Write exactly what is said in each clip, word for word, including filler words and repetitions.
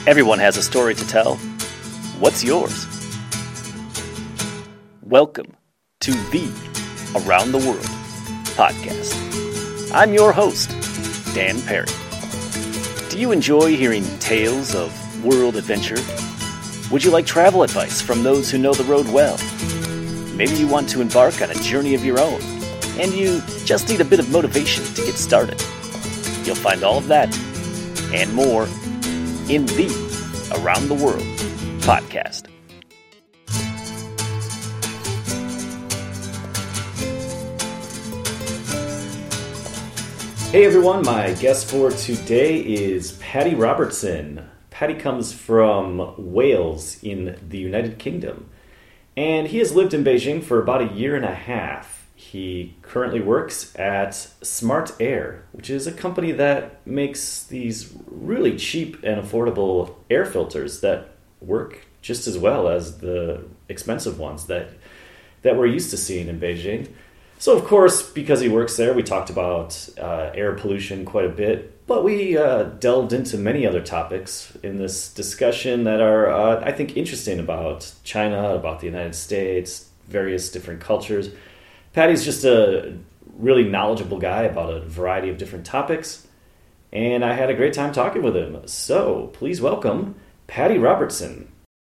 Everyone has a story to tell. What's yours? Welcome to the Around the World podcast. I'm your host, Dan Perry. Do you enjoy hearing tales of world adventure? Would you like travel advice from those who know the road well? Maybe you want to embark on a journey of your own, and you just need a bit of motivation to get started. You'll find all of that and more in the Around the World podcast. Hey everyone, my guest for today is Paddy Robertson. Paddy comes from Wales in the United Kingdom, and he has lived in Beijing for about a year and a half. He currently works at Smart Air, which is a company that makes these really cheap and affordable air filters that work just as well as the expensive ones that that we're used to seeing in Beijing. So, of course, because he works there, we talked about uh, air pollution quite a bit, but we uh, delved into many other topics in this discussion that are, uh, I think, interesting about China, about the United States, various different cultures. Paddy's just a really knowledgeable guy about a variety of different topics, and I had a great time talking with him. So, please welcome Paddy Robertson.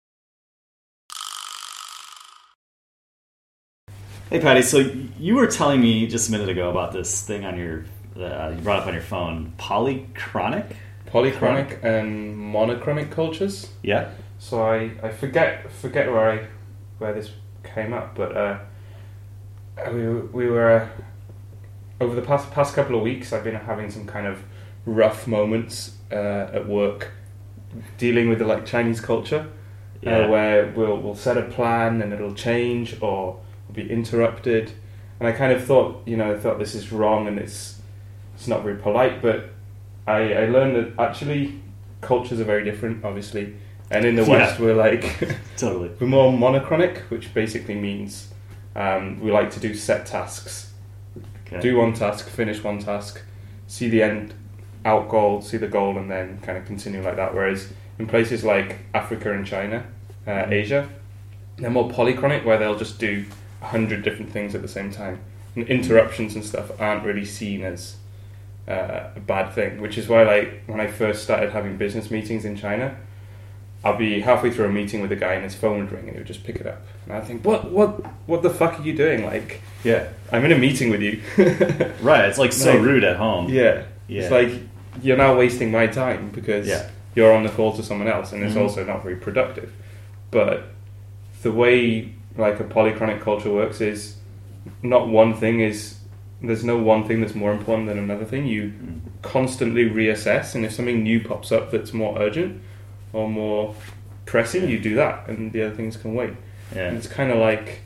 Hey, Paddy, so you were telling me just a minute ago about this thing on your, uh, you brought up on your phone, polychronic? Polychronic and monochromic cultures. Yeah. So I, I forget forget where I where this came up, but uh, we we were uh, over the past past couple of weeks. I've been having some kind of rough moments uh, at work, dealing with the like Chinese culture, yeah. uh, where we'll we'll set a plan and it'll change or be interrupted, and I kind of thought, you know, I thought this is wrong and it's it's not very polite, but I, I learned that actually cultures are very different, obviously, and in the West yeah. we're like totally we're more monochronic, which basically means um, we like to do set tasks, okay. do one task, finish one task, see the end out goal, see the goal, and then kind of continue like that. Whereas in places like Africa and China, uh, mm-hmm. Asia, they're more polychronic, where they'll just do a hundred different things at the same time, and interruptions and stuff aren't really seen as uh, a bad thing, which is why, like, when I first started having business meetings in China, I'll be halfway through a meeting with a guy and his phone would ring and he would just pick it up, and I think, what what what the fuck are you doing? Like, yeah, I'm in a meeting with you. Right, it's like so like, rude at home. Yeah. yeah It's like you're now wasting my time because yeah. you're on the call to someone else, and it's mm-hmm. also not very productive. But the way like a polychronic culture works is not one thing is there's no one thing that's more important than another thing. You mm. constantly reassess, and if something new pops up that's more urgent or more pressing, yeah. you do that, and the other things can wait. Yeah. And it's kind of like,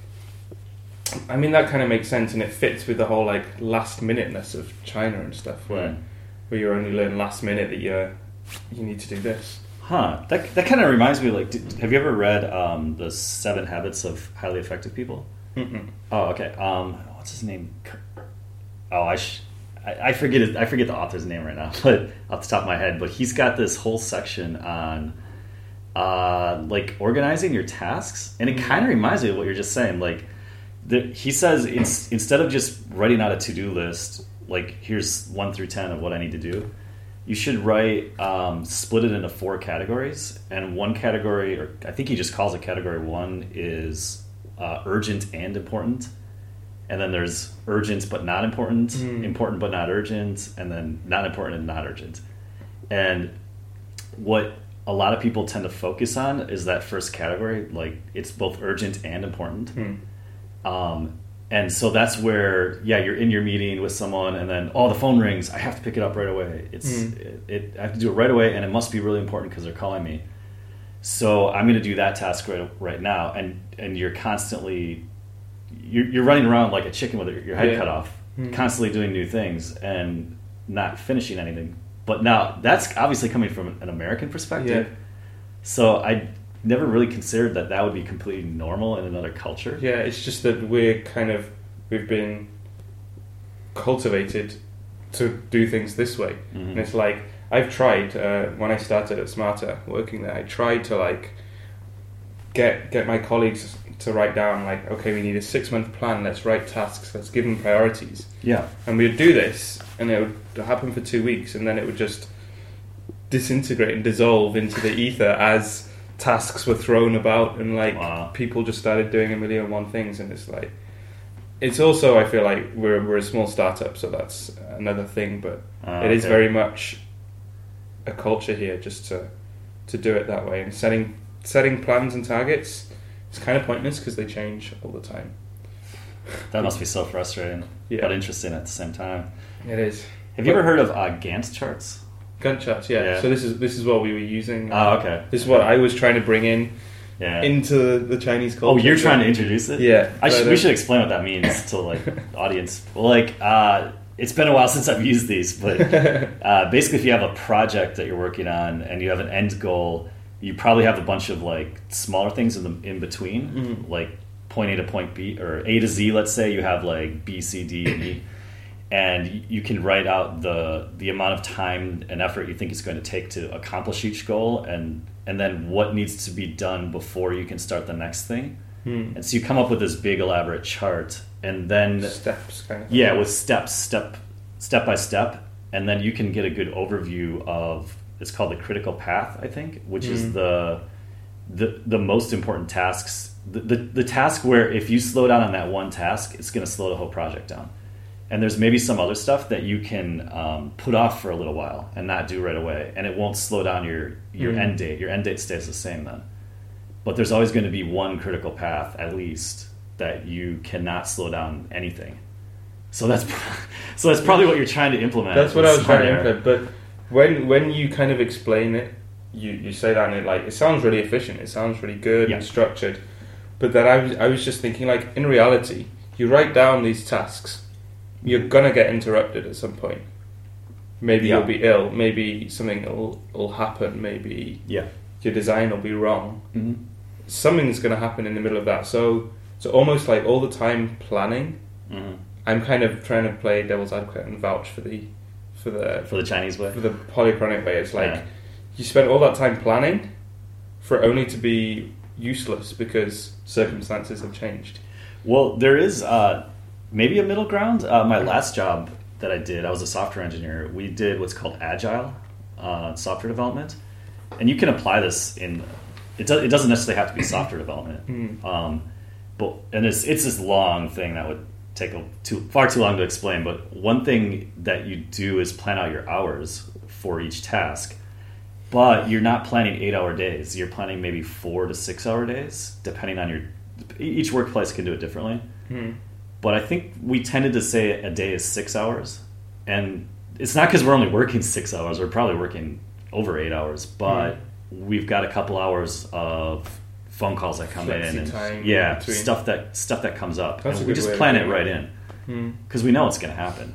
I mean, that kind of makes sense, and it fits with the whole like last minuteness of China and stuff, where mm. where you only learn last minute that you you need to do this. Huh. That that kind of reminds me, like, did, have you ever read um, The Seven Habits of Highly Effective People? Mm-mm. Oh, okay. Um, what's his name? Oh, I, sh- I I forget it. I forget the author's name right now, but off the top of my head. But he's got this whole section on, uh, like organizing your tasks, and it mm-hmm. kind of reminds me of what you're just saying. Like, the, he says it's, instead of just writing out a to-do list, like here's one through ten of what I need to do. You should write, um, split it into four categories, and one category, or I think he just calls it category one, is uh, urgent and important, and then there's urgent but not important, mm. important but not urgent, and then not important and not urgent. And what a lot of people tend to focus on is that first category, like it's both urgent and important. Mm. Um, And so that's where, yeah, you're in your meeting with someone, and then, oh, the phone rings. I have to pick it up right away. It's, mm. it, it, I have to do it right away, and it must be really important because they're calling me. So I'm going to do that task right right now, and and you're constantly, you're, you're running around like a chicken with your head yeah. cut off, mm. constantly doing new things and not finishing anything. But now that's obviously coming from an American perspective. Yeah. So I never really considered that that would be completely normal in another culture. Yeah, it's just that we're kind of, we've been cultivated to do things this way. Mm-hmm. And it's like, I've tried uh, when I started at Smarter working there. I tried to like get get my colleagues to write down like, okay, we need a six month plan. Let's write tasks. Let's give them priorities. Yeah. And we'd do this, and it would happen for two weeks, and then it would just disintegrate and dissolve into the ether as tasks were thrown about, and like wow. people just started doing a million and one things. And it's like, it's also, I feel like we're we're a small startup, so that's another thing. But uh, it is okay. very much a culture here just to to do it that way, and setting setting plans and targets is kind of pointless because they change all the time. That must be so frustrating, yeah. but interesting at the same time. It is. Have you ever heard of uh, Gantt charts? Gantt charts, yeah. yeah. So this is this is what we were using. Oh, okay. This is what I was trying to bring in yeah. into the Chinese culture. Oh, you're trying to introduce it? Yeah. I should, uh, we should explain what that means to like the audience. Well, like, uh, it's been a while since I've used these, but uh, basically, if you have a project that you're working on and you have an end goal, you probably have a bunch of like smaller things in the in between, mm-hmm. like point A to point B or A to Z. Let's say you have like B, C, D, and E. And you can write out the the amount of time and effort you think it's going to take to accomplish each goal, and and then what needs to be done before you can start the next thing. Hmm. And so you come up with this big elaborate chart, and then steps kind of yeah, with steps, step step by step, and then you can get a good overview of. It's called the critical path, I think, which hmm. is the the the most important tasks. The, the the task where if you slow down on that one task, it's going to slow the whole project down. And there's maybe some other stuff that you can um, put off for a little while and not do right away, and it won't slow down your your mm-hmm. end date. Your end date stays the same then. But there's always going to be one critical path, at least, that you cannot slow down anything. So that's so that's probably what you're trying to implement. That's what I was trying to Smarter. implement. But when when you kind of explain it, you, you say that, and it like it sounds really efficient. It sounds really good yeah. and structured. But then I was I was just thinking, like, in reality, you write down these tasks. You're gonna get interrupted at some point. Maybe yeah. you'll be ill. Maybe something will will happen. Maybe yeah. your design will be wrong. Mm-hmm. Something's gonna happen in the middle of that. So so almost like all the time planning. Mm-hmm. I'm kind of trying to play devil's advocate and vouch for the for the for the Chinese way, for the polychronic way. It's like yeah. you spend all that time planning for it only to be useless because circumstances have changed. Well, there is. Uh, Maybe a middle ground. Uh, my last job that I did, I was a software engineer. We did what's called agile uh, software development, and you can apply this in. It, do, it doesn't necessarily have to be software development, mm. um, but and it's it's this long thing that would take a, too far too long to explain. But one thing that you do is plan out your hours for each task, but you're not planning eight-hour days. You're planning maybe four to six-hour days, depending on your. Each workplace can do it differently. Mm. But I think we tended to say a day is six hours. And it's not because we're only working six hours. We're probably working over eight hours. But mm. we've got a couple hours of phone calls that come Flexi in. And time yeah, between. stuff that stuff that comes up. That's and a we good just way plan of it doing right it. in. Because mm. we know it's going to happen.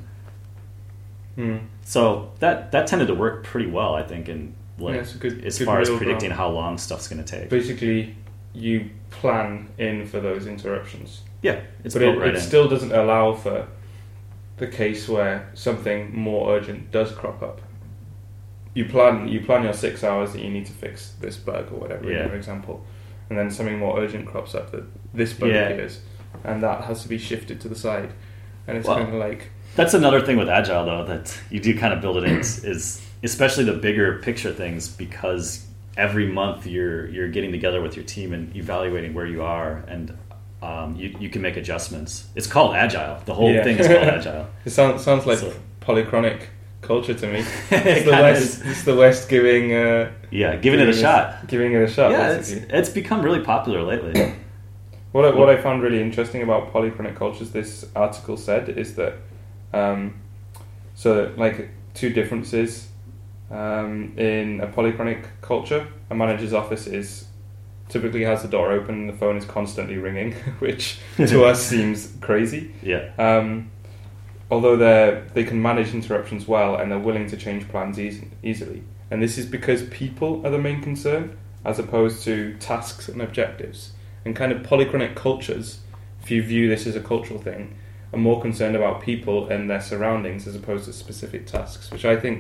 Mm. So that, that tended to work pretty well, I think, in like, yeah, good, as good far as predicting ground. how long stuff's going to take. Basically, you plan in for those interruptions. Yeah, it's but built it, right it in. still doesn't allow for the case where something more urgent does crop up. You plan you plan your six hours that you need to fix this bug or whatever yeah. in your example, and then something more urgent crops up that this bug yeah. appears, and that has to be shifted to the side, and it's well, kind of like that's another thing with Agile though that you do kind of build it in is, is especially the bigger picture things, because every month you're you're getting together with your team and evaluating where you are, and um, you you can make adjustments. It's called Agile. The whole yeah. thing is called Agile. It sounds sounds like So- polychronic culture to me. It's It the kinda West. is. It's the West giving uh, Yeah, giving it a shot. Giving it a shot. Yeah, it's, basically. it's become really popular lately. What I, what I found really interesting about polychronic cultures, this article said, is that um, so like two differences um, in a polychronic culture. A manager's office is typically has the door open and the phone is constantly ringing, which to us seems crazy. Yeah. Um, although they they can manage interruptions well and they're willing to change plans easy, easily, and this is because people are the main concern as opposed to tasks and objectives. And kind of polychronic cultures, if you view this as a cultural thing, are more concerned about people and their surroundings as opposed to specific tasks, which I think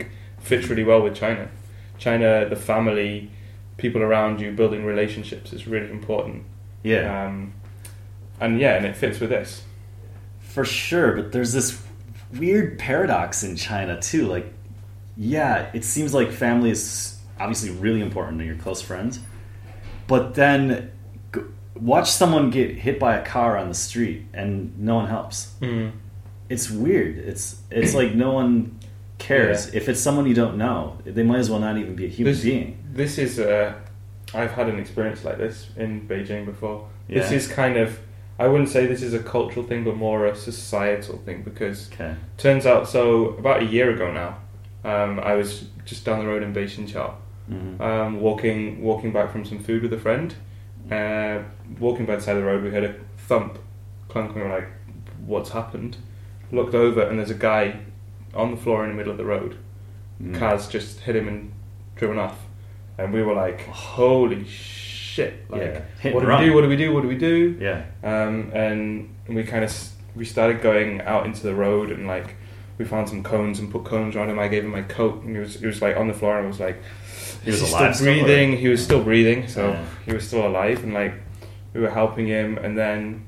fits really well with China. China, the family, people around you, building relationships is really important. Yeah. Um, and yeah, and it fits with this. For sure, but there's this weird paradox in China too. Like, yeah, it seems like family is obviously really important to your close friends, but then g- watch someone get hit by a car on the street and no one helps. Mm. It's weird. It's it's like no one cares. Yeah. If it's someone you don't know, they might as well not even be a human This, being. this is, uh, I've had an experience like this in Beijing before. Yeah. This is kind of, I wouldn't say this is a cultural thing, but more a societal thing, because Okay. turns out, so about a year ago now, um, I was just down the road in Beijingqiao, Mm-hmm. um, walking walking back from some food with a friend. Uh, walking by the side of the road, we heard a thump, clunk, and we were like, what's happened? Looked over, and there's a guy on the floor in the middle of the road. Mm. Car's just hit him and driven off. And we were like, holy shit. Like, Yeah. Hit what do and we do? run. What do we do? What do we do? Yeah. Um, and we kind of, we started going out into the road, and like, we found some cones and put cones around him. I gave him my coat, and he was, he was like on the floor, and I was like, He was is alive still still, or- breathing. He was still breathing, so Yeah. he was still alive, and like, we were helping him, and then,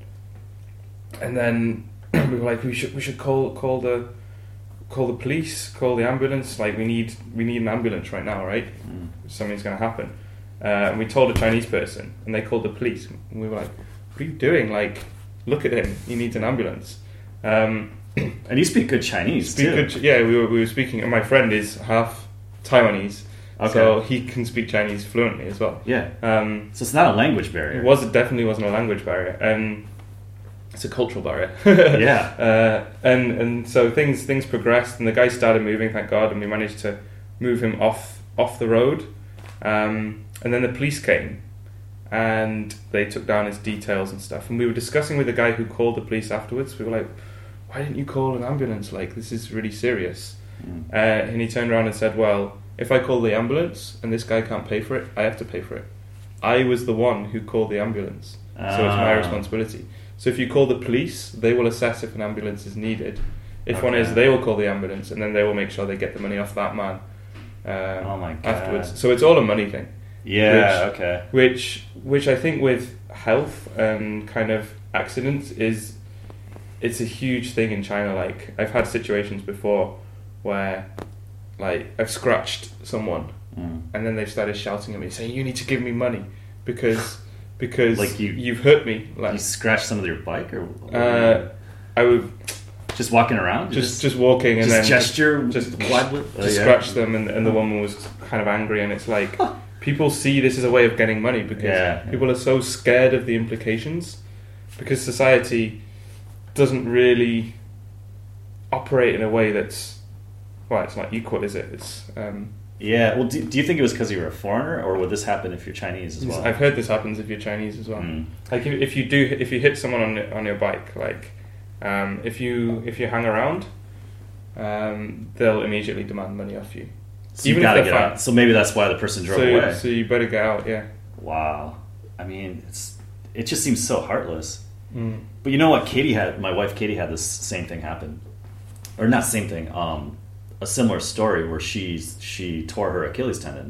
and then we were like, we should, we should call, call the, call the police, call the ambulance. Like, we need, we need an ambulance right now, right? Mm. Something's going to happen. Uh, and we told a Chinese person, and they called the police. And we were like, what are you doing? Like, look at him. He needs an ambulance. Um, And you speak good Chinese speak too. good, yeah, we were, we were speaking, and my friend is half Taiwanese, Okay. so he can speak Chinese fluently as well. Yeah. Um, So it's not a language barrier. it was it definitely wasn't a language barrier, and it's a cultural barrier. Yeah. Uh, and and so things things progressed, and the guy started moving, thank God, and we managed to move him off off the road. Um, and then the police came, and they took down his details and stuff. And we were discussing with the guy who called the police afterwards. We were like, "Why didn't you call an ambulance? Like, this is really serious." Mm. Uh, and he turned around and said, "Well, if I call the ambulance and this guy can't pay for it, I have to pay for it. I was the one who called the ambulance, so it's my Ah. responsibility. So if you call the police, they will assess if an ambulance is needed. If one Okay. is, they will call the ambulance, and then they will make sure they get the money off that man uh, Oh my God. afterwards. So it's all a money thing, Yeah. Which- okay. which which I think with health and kind of accidents is it's a huge thing in China. Like, I've had situations before where, like, I've scratched someone, Mm. and then they've started shouting at me, saying, "You need to give me money because because Like you- you've hurt me." Like, You scratched some of your bike, or uh, I would just walking around, just just walking and just then gesture, just widely, just Oh, yeah. scratch them, and, and the woman was kind of angry, and it's like people see this as a way of getting money because Yeah, yeah. people are so scared of the implications, because society doesn't really operate in a way that's, well, it's not equal, is it? It's um, Yeah. Well, do, do you think it was because you were a foreigner, or would this happen if you're Chinese as well? I've heard this happens if you're Chinese as well. Mm. Like, if, if you do, if you hit someone on on your bike, like um, if you if you hang around, um, they'll immediately demand money off you. So Even you if gotta they're get fine. out. So maybe that's why the person drove So, away. so you better get out, yeah. Wow. I mean, it's it just seems so heartless. Mm. But you know what? Katie had my wife. Katie had this same thing happen, or not same thing. Um, a similar story where she she tore her Achilles tendon,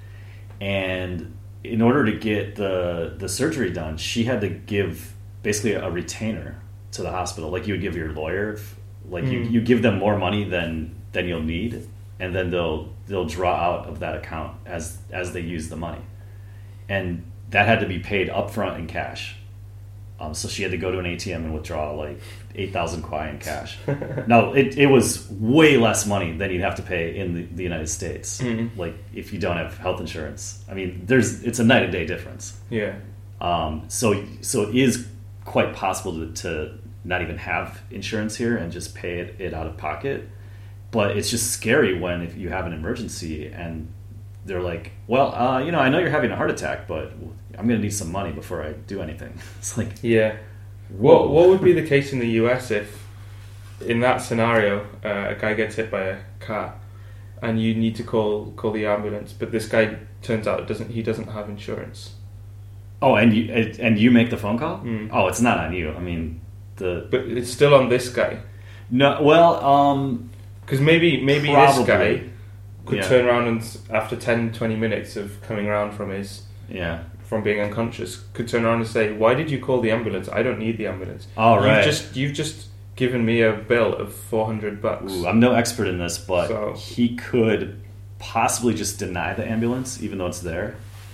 and in order to get the the surgery done, she had to give basically a retainer to the hospital, like you would give your lawyer. If, like you, Mm. you give them more money than than you'll need, and then they'll they'll draw out of that account as as they use the money, and that had to be paid upfront in cash. Um, so she had to go to an A T M and withdraw like eight thousand kwai in cash. Now, it, it was way less money than you'd have to pay in the, the United States. Mhm. Like, if you don't have health insurance. I mean, there's it's a night and day difference. Yeah. Um, so, so it is quite possible to, to not even have insurance here and just pay it, it out of pocket. But it's just scary when if you have an emergency and they're like, well, uh, you know, I know you're having a heart attack, but I'm going to need some money before I do anything. It's like, Yeah. whoa. What what would be the case in the U S if, in that scenario, uh, a guy gets hit by a car, and you need to call call the ambulance, but this guy turns out doesn't he doesn't have insurance? Oh, and you and you make the phone call? Mm. Oh, it's not on you. I mean, the But it's still on this guy, no. Well, um, because maybe maybe Probably. this guy could Yeah. turn around and after ten, twenty minutes of coming around from his Yeah. from being unconscious, could turn around and say, "Why did you call the ambulance? I don't need the ambulance. Oh, right. You've just you've just given me a bill of four hundred bucks." Ooh, I'm no expert in this, but So- he could possibly just deny the ambulance, even though it's there.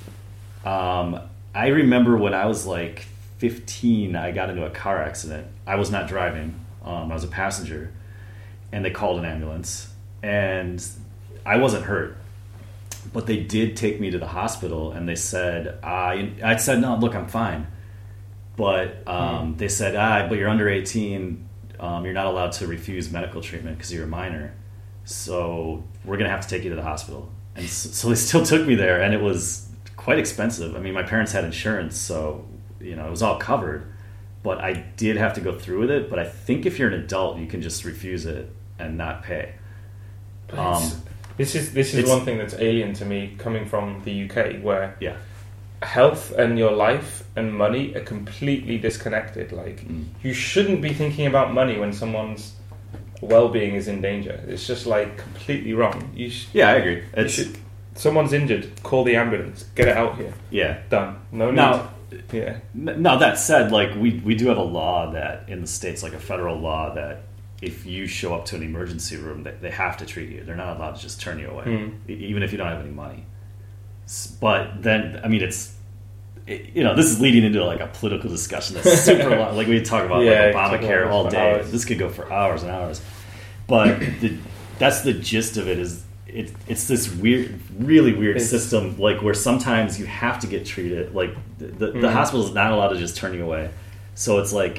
Um, I remember when I was like fifteen, I got into a car accident. I was not driving. Um, I was a passenger, and they called an ambulance, and I wasn't hurt. But they did take me to the hospital, and they said, uh, I said, no, look, I'm fine. But um, Hmm. they said, ah, but you're under eighteen. Um, you're not allowed to refuse medical treatment because you're a minor. So we're going to have to take you to the hospital. And so, so they still took me there, and it was quite expensive. I mean, my parents had insurance, so you know it was all covered. But I did have to go through with it. But I think if you're an adult, you can just refuse it and not pay. But Um, it's- this is this is it's- one thing that's alien to me coming from the U K, where Yeah. health and your life and money are completely disconnected. Like Mm. you shouldn't be thinking about money when someone's well-being is in danger. It's just like completely wrong. You, sh- Yeah, I agree. you It's, should. Someone's injured. Call the ambulance. Get it out here. yeah. Done. No need. Now, yeah. N- Now that said, like we we do have a law that in the states, like a federal law, that if you show up to an emergency room, they, they have to treat you. They're not allowed to just turn you away, Mm. e- even if you don't have any money. S- But then, I mean, it's it, you know this is leading into like a political discussion that's super long. Like we talk about Yeah, like talk about Obamacare this all for day. hours. This could go for hours and hours. But the, that's the gist of it. Is it, it's this weird, really weird It's- system, like where sometimes you have to get treated. Like the, the, the Mhm. hospital is not allowed to just turn you away. So it's like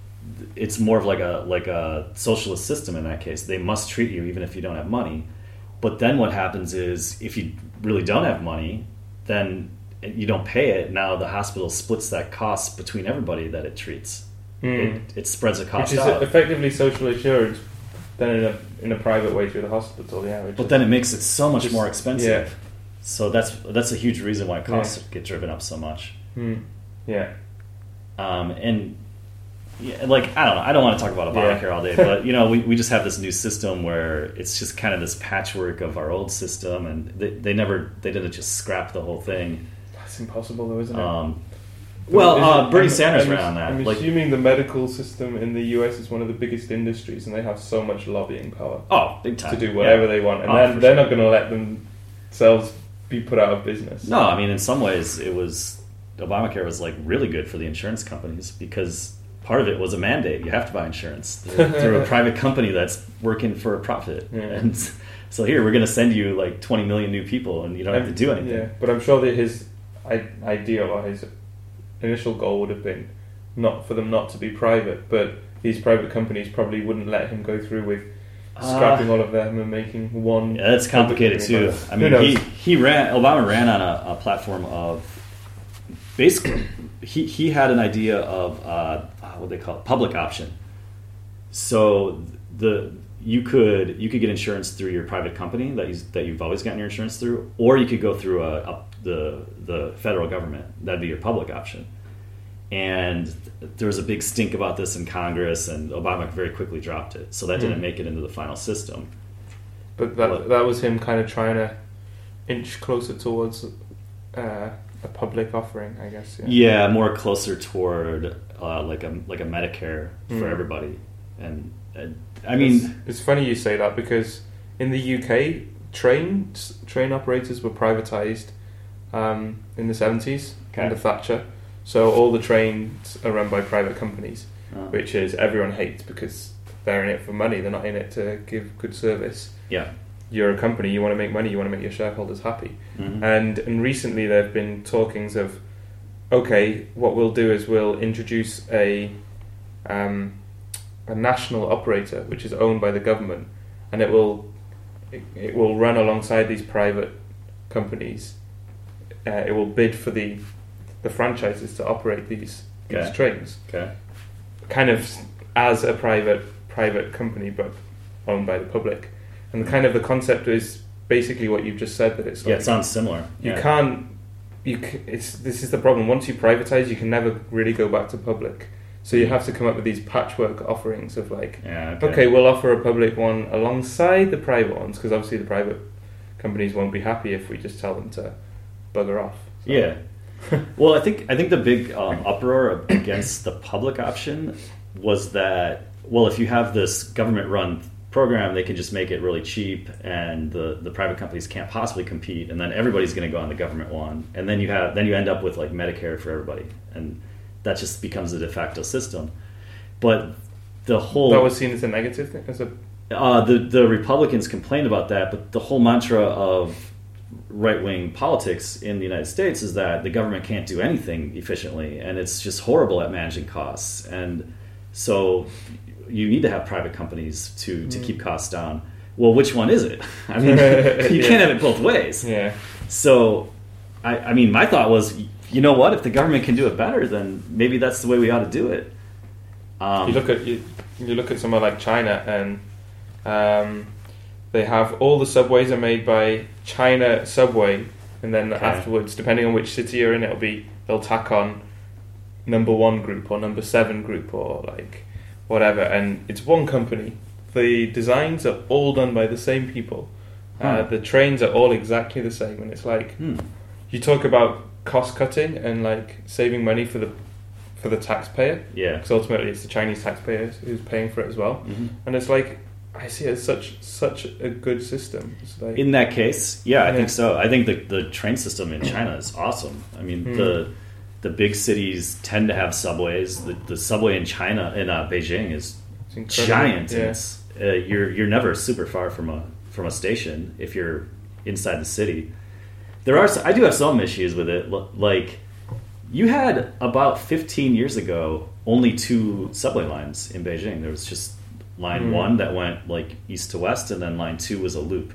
it's more of like a like a socialist system in that case. They must treat you even if you don't have money. But then what happens is if you really don't have money, then you don't pay it. Now the hospital splits that cost between everybody that it treats. Mm. It, it spreads the Which cost is out. effectively social insurance, done in a in a private way through the hospital. Yeah. which But is- then it makes it so much Just- more expensive. yeah. So that's that's a huge reason why costs get driven up so much. Mm. Yeah. Um, and yeah, like I don't know, I don't want to talk about Obamacare Yeah. all day, but you know, we, we just have this new system where it's just kind of this patchwork of our old system, and they, they never they didn't just scrap the whole thing. That's impossible, though, isn't it? Um, well, Is uh, it- Bernie I'm- Sanders I'm, ran on that. I'm Like, assuming the medical system in the U S is one of the biggest industries, and they have so much lobbying power oh, big time to do whatever Yeah. they want, and Oh, then for they're sure. not going to let themselves be put out of business. No, I mean, in some ways, it was Obamacare was like really good for the insurance companies because part of it was a mandate. You have to buy insurance through, through a private company that's working for a profit. Yeah. And so here, we're going to send you like twenty million new people, and you don't have to do anything. Yeah, but I'm sure that his I- ideal or his initial goal would have been not for them not to be private, but these private companies probably wouldn't let him go through with scrapping Uh, all of them and making one. Yeah, that's complicated too. I Who mean, knows? he, he ran Obama ran on a, a platform of basically he, he had an idea of uh, what they call it, public option. So the you could you could get insurance through your private company that you, that you've always gotten your insurance through, or you could go through a, a the the federal government. That'd be your public option. And there was a big stink about this in Congress, and Obama very quickly dropped it. So that didn't Mm. make it into the final system. But that What? that was him kind of trying to inch closer towards uh, a public offering, I guess. Yeah. Yeah, more closer toward uh, like a like a Medicare for Mm. everybody, and, and I mean, it's, it's funny you say that because in the U K, trains train operators were privatized um, in the seventies Okay. under Thatcher. So all the trains are run by private companies, uh, which is everyone hates because they're in it for money. They're not in it to give good service. yeah, You're a company. You want to make money. You want to make your shareholders happy. Mhm. And and recently there have been talkings of, okay, what we'll do is we'll introduce a um, a national operator which is owned by the government, and it will it, it will run alongside these private companies. Uh, it will bid for the the franchises to operate these these Okay. trains, okay, kind of as a private private company but owned by the public. And the kind of the concept is basically what you've just said, that it's yeah, like it sounds similar. you yeah. can't you c- it's this is the problem. Once you privatize, you can never really go back to public, so you have to come up with these patchwork offerings of like, Yeah, okay. okay, we'll offer a public one alongside the private ones, because obviously the private companies won't be happy if we just tell them to bugger off. So. Yeah. Well, I think I think the big um, uproar against the public option was that, well, if you have this government-run program, they can just make it really cheap, and the, the private companies can't possibly compete, and then everybody's going to go on the government one, and then you have then you end up with like Medicare for everybody, and that just becomes a de facto system. But the whole that was seen as a negative thing, as a uh, the the Republicans complained about that, but the whole mantra of right-wing politics in the United States is that the government can't do anything efficiently, and it's just horrible at managing costs. And so you need to have private companies to, to mm. keep costs down. Well, which one is it? I mean, you yeah. can't have it both ways. Yeah. So, I, I mean, my thought was, you know what? If the government can do it better, then maybe that's the way we ought to do it. Um, you look at you, you look at somewhere like China, and um, they have all the subways are made by China Subway, and then okay. afterwards, depending on which city you're in, it'll be they'll tack on number one group or number seven group or like whatever, and it's one company. The designs are all done by the same people. Hmm. Uh, the trains are all exactly the same, and it's like hmm. you talk about cost cutting and like saving money for the for the taxpayer. Yeah, because ultimately it's the Chinese taxpayer who's paying for it as well, mm-hmm. and it's like. I see it as such such a good system. It's like, in that case, yeah, I yeah. think so. I think the the train system in China is awesome. I mean, mm. the the big cities tend to have subways. The, the subway in China in uh, Beijing is giant. Yeah. And it's, uh, you're you're never super far from a from a station if you're inside the city. There are I do have some issues with it. Like you had about fifteen years ago only two subway lines in Beijing. There was just line mm. one that went like east to west, and then line two was a loop.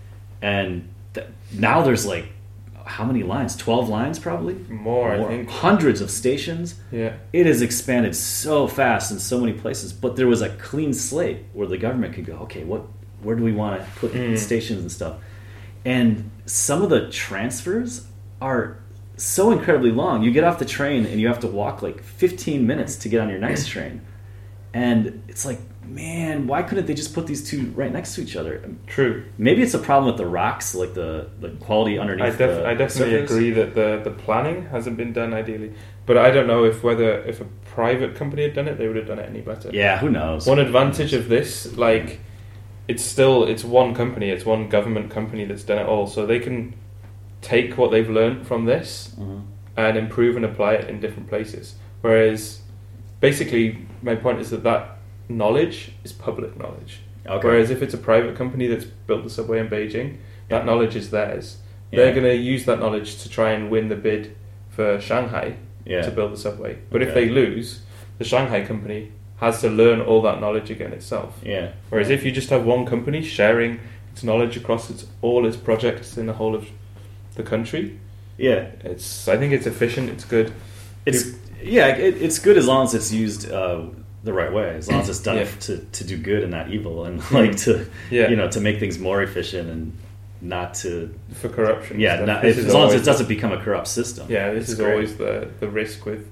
And th- now there's like how many lines? Twelve lines, probably more. More. I think hundreds of stations. Yeah, it has expanded so fast in so many places. But there was a clean slate where the government could go, okay, what, where do we want to put mm. stations and stuff? And some of the transfers are so incredibly long. You get off the train and you have to walk like fifteen minutes to get on your next train, and it's like, man, why couldn't they just put these two right next to each other? True. Maybe it's a problem with the rocks, like the, the quality underneath. I, def- the I definitely surface. agree that the, the planning hasn't been done ideally, but I don't know if whether if a private company had done it, they would have done it any better. Yeah, who knows? One advantage of this, like, it's still it's one company, it's one government company that's done it all, so they can take what they've learned from this mm-hmm. and improve and apply it in different places. Whereas, basically, my point is that that knowledge is public knowledge. Okay. Whereas if it's a private company that's built the subway in Beijing, that yeah. knowledge is theirs. Yeah. They're going to use that knowledge to try and win the bid for Shanghai yeah. to build the subway. But okay. if they lose, the Shanghai company has to learn all that knowledge again itself. Yeah. Whereas if you just have one company sharing its knowledge across its, all its projects in the whole of the country, yeah, it's I think it's efficient. It's good. It's People, yeah, it, it's good as long as it's used uh, the right way. As long as it's done yeah. to, to do good and not evil, and like to yeah. you know to make things more efficient and not to for corruption. Yeah, not, if, as long as it doesn't become a corrupt system. Yeah, this is great. always the the risk with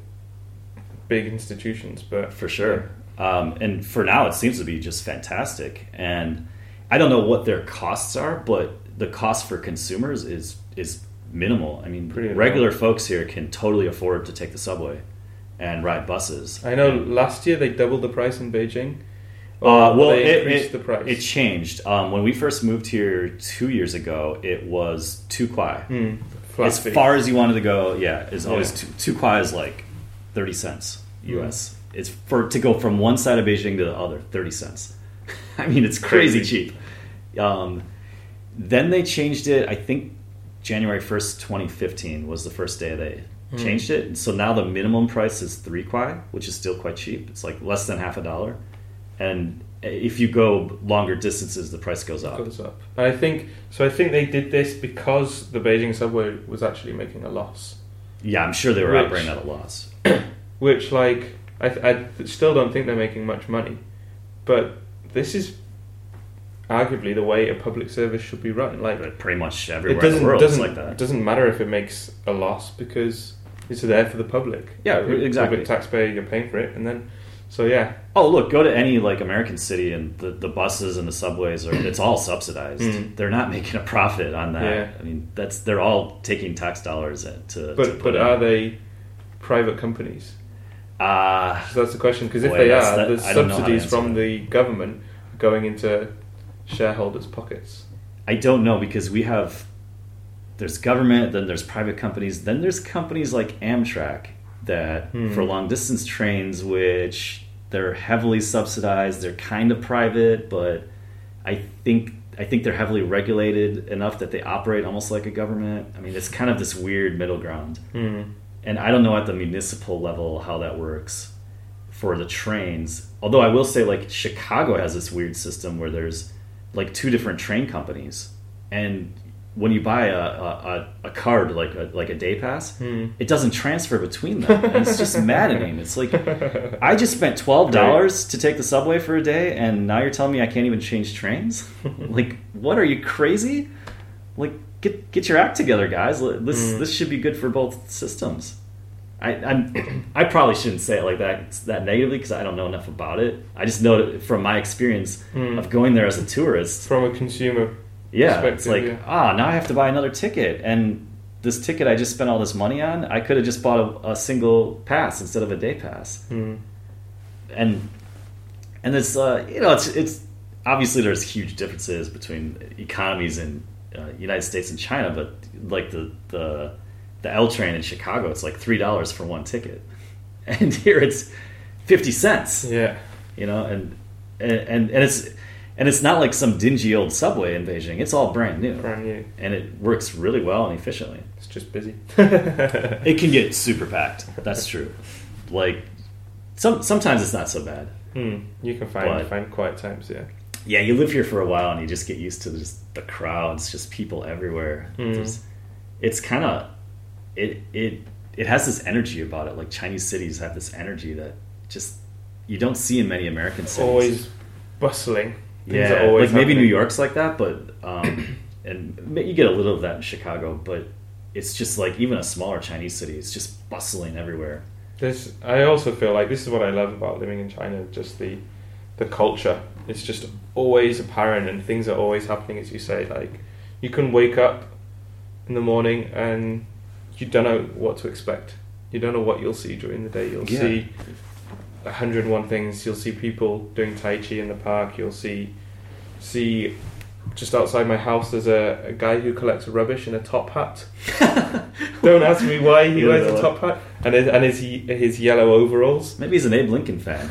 big institutions, but for sure. Um, and for now, it seems to be just fantastic. And I don't know what their costs are, but the cost for consumers is is minimal. I mean, Pretty regular low. folks here can totally afford to take the subway and ride buses. I know and, last year they doubled the price in Beijing. Uh, well, they it, increased it, the price. It changed. Um, when we first moved here two years ago, it was two kwai. Mm, as fee. far as you wanted to go, yeah, is always Yeah. two, two kwai is like thirty cents U S. Mm. It's for to go from one side of Beijing to the other, thirty cents. I mean, it's crazy, crazy. cheap. Um, then they changed it. I think January first, twenty fifteen was the first day they mm. changed it. And so now the minimum price is three kwai, which is still quite cheap. It's like less than half a dollar. And if you go longer distances, the price goes up. It goes up. And I think so. I think they did this because the Beijing subway was actually making a loss. Yeah, I'm sure they were which, operating at a loss. Which, like, I, I still don't think they're making much money. But this is arguably the way a public service should be run. Like, but pretty much everywhere it doesn't, in the world doesn't, is like that. It doesn't matter if it makes a loss because it's there for the public. Yeah, You're exactly. Public taxpayer, you're paying for it, and then So yeah. Oh, look, go to any like American city and the, the buses and the subways are it's all subsidized. Mm. They're not making a profit on that. Yeah. I mean, that's they're all taking tax dollars to. But to put but in. are they private companies? Uh, So that's the question. Because if Boy, they that's are, that- there's I don't know how to subsidies answer from that. the government going into shareholders' pockets. I don't know because we have there's government, then there's private companies, then there's companies like Amtrak that Hmm. for long distance trains, which they're heavily subsidized. They're kind of private, but I think I think they're heavily regulated enough that they operate almost like a government. I mean, it's kind of this weird middle ground. Hmm. And I don't know at the municipal level how that works for the trains. Although I will say, like, Chicago has this weird system where there's like two different train companies, and when you buy a, a, a card like a, like a day pass, Hmm. it doesn't transfer between them, and it's just maddening. It's like I just spent twelve dollars to take the subway for a day, and now you're telling me I can't even change trains? Like, what, are you crazy? Like, get get your act together, guys. This Mm. this should be good for both systems. I I'm, I probably shouldn't say it like that that negatively because I don't know enough about it. I just know it from my experience Mm. of going there as a tourist. From a consumer Yeah, it's like, perspective, ah, now I have to buy another ticket, and this ticket I just spent all this money on, I could have just bought a, a single pass instead of a day pass. Hmm. And and it's uh, you know it's it's obviously there's huge differences between economies in uh, United States and China, but like the the the L train in Chicago, it's like three dollars for one ticket, and here it's fifty cents. Yeah. You know, and and and, and it's. And it's not like some dingy old subway in Beijing. It's all brand new. Brand new. And it works really well and efficiently. It's just busy. It can get super packed. That's true. Like, some sometimes it's not so bad. Hmm. You can find But- find quiet times, yeah. Yeah, you live here for a while and you just get used to just the crowds, just people everywhere. Mm. There's- It's kind of it it it has this energy about it. Like Chinese cities have this energy that just you don't see in many American cities. Always bustling. Things Yeah, are always like maybe happening. New York's like that, but um, and you get a little of that in Chicago. But it's just like even a smaller Chinese city, it's just bustling everywhere. There's, I also feel like this is what I love about living in China. Just the the culture. It's just always apparent, and things are always happening, as you say. Like you can wake up in the morning and you don't know what to expect. You don't know what you'll see during the day. You'll Yeah. see a hundred and one things. You'll see people doing Tai Chi in the park. You'll see see just outside my house there's a, a guy who collects rubbish in a top hat. Don't ask me why he You wears know a what? top hat and his, and his his yellow overalls. Maybe he's an Abe Lincoln fan.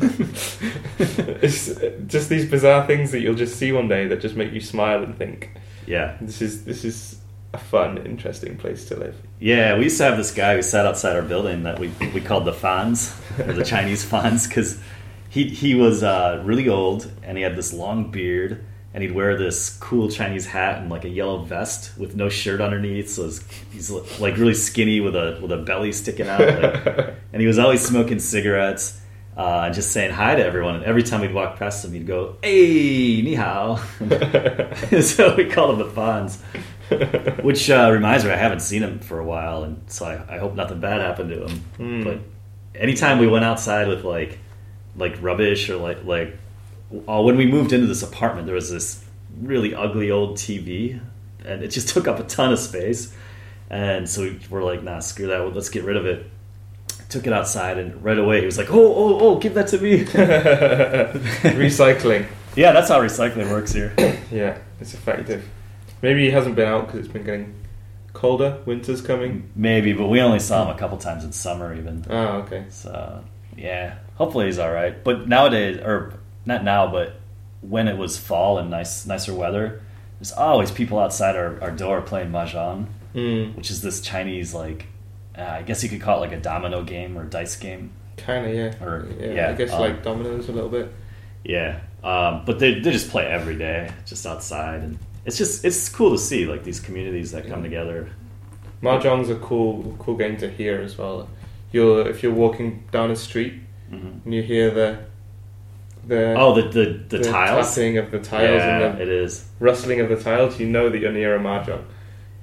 It's just these bizarre things that you'll just see one day that just make you smile and think, Yeah, this is this is a fun, interesting place to live. yeah. We used to have this guy who sat outside our building that we we called the Fans, or the Chinese Fans, because he he was uh, really old and he had this long beard. And he'd wear this cool Chinese hat and like a yellow vest with no shirt underneath, so his, he's like really skinny with a with a belly sticking out. Like, and he was always smoking cigarettes uh, and just saying hi to everyone. And every time we'd walk past him, he'd go, "Hey, ni hao." So we called him the Fans, which uh, reminds me, I haven't seen him for a while, and so I, I hope nothing bad happened to him. Mm. But anytime we went outside with like like rubbish or like like. Uh, when we moved into this apartment, there was this really ugly old T V, and it just took up a ton of space. And so we were like, "Nah, screw that. Let's get rid of it." Took it outside, and right away he was like, "Oh, oh, oh, give that to me." Recycling. Yeah, that's how recycling works here. Yeah, it's effective. Maybe he hasn't been out because it's been getting colder. Winter's coming. Maybe, but we only saw him a couple times in summer, even. Oh, okay. So yeah, hopefully he's all right. But nowadays, or not now, but when it was fall and nice, nicer weather, there's always people outside our, our door playing mahjong, Mm. which is this Chinese, like, uh, I guess you could call it like a domino game or dice game. Kind of, yeah. Or- yeah. yeah, I guess um, like dominoes a little bit. Yeah, um, but they they just play every day, just outside, and it's just it's cool to see like these communities that come Yeah. together. Mahjong's a cool, cool game to hear as well. You're if you're walking down a street hmm and you hear the the Oh, the the, the, tiles. tapping of the tiles Yeah, and the it is. rustling of the tiles, you know that you're near a mahjong.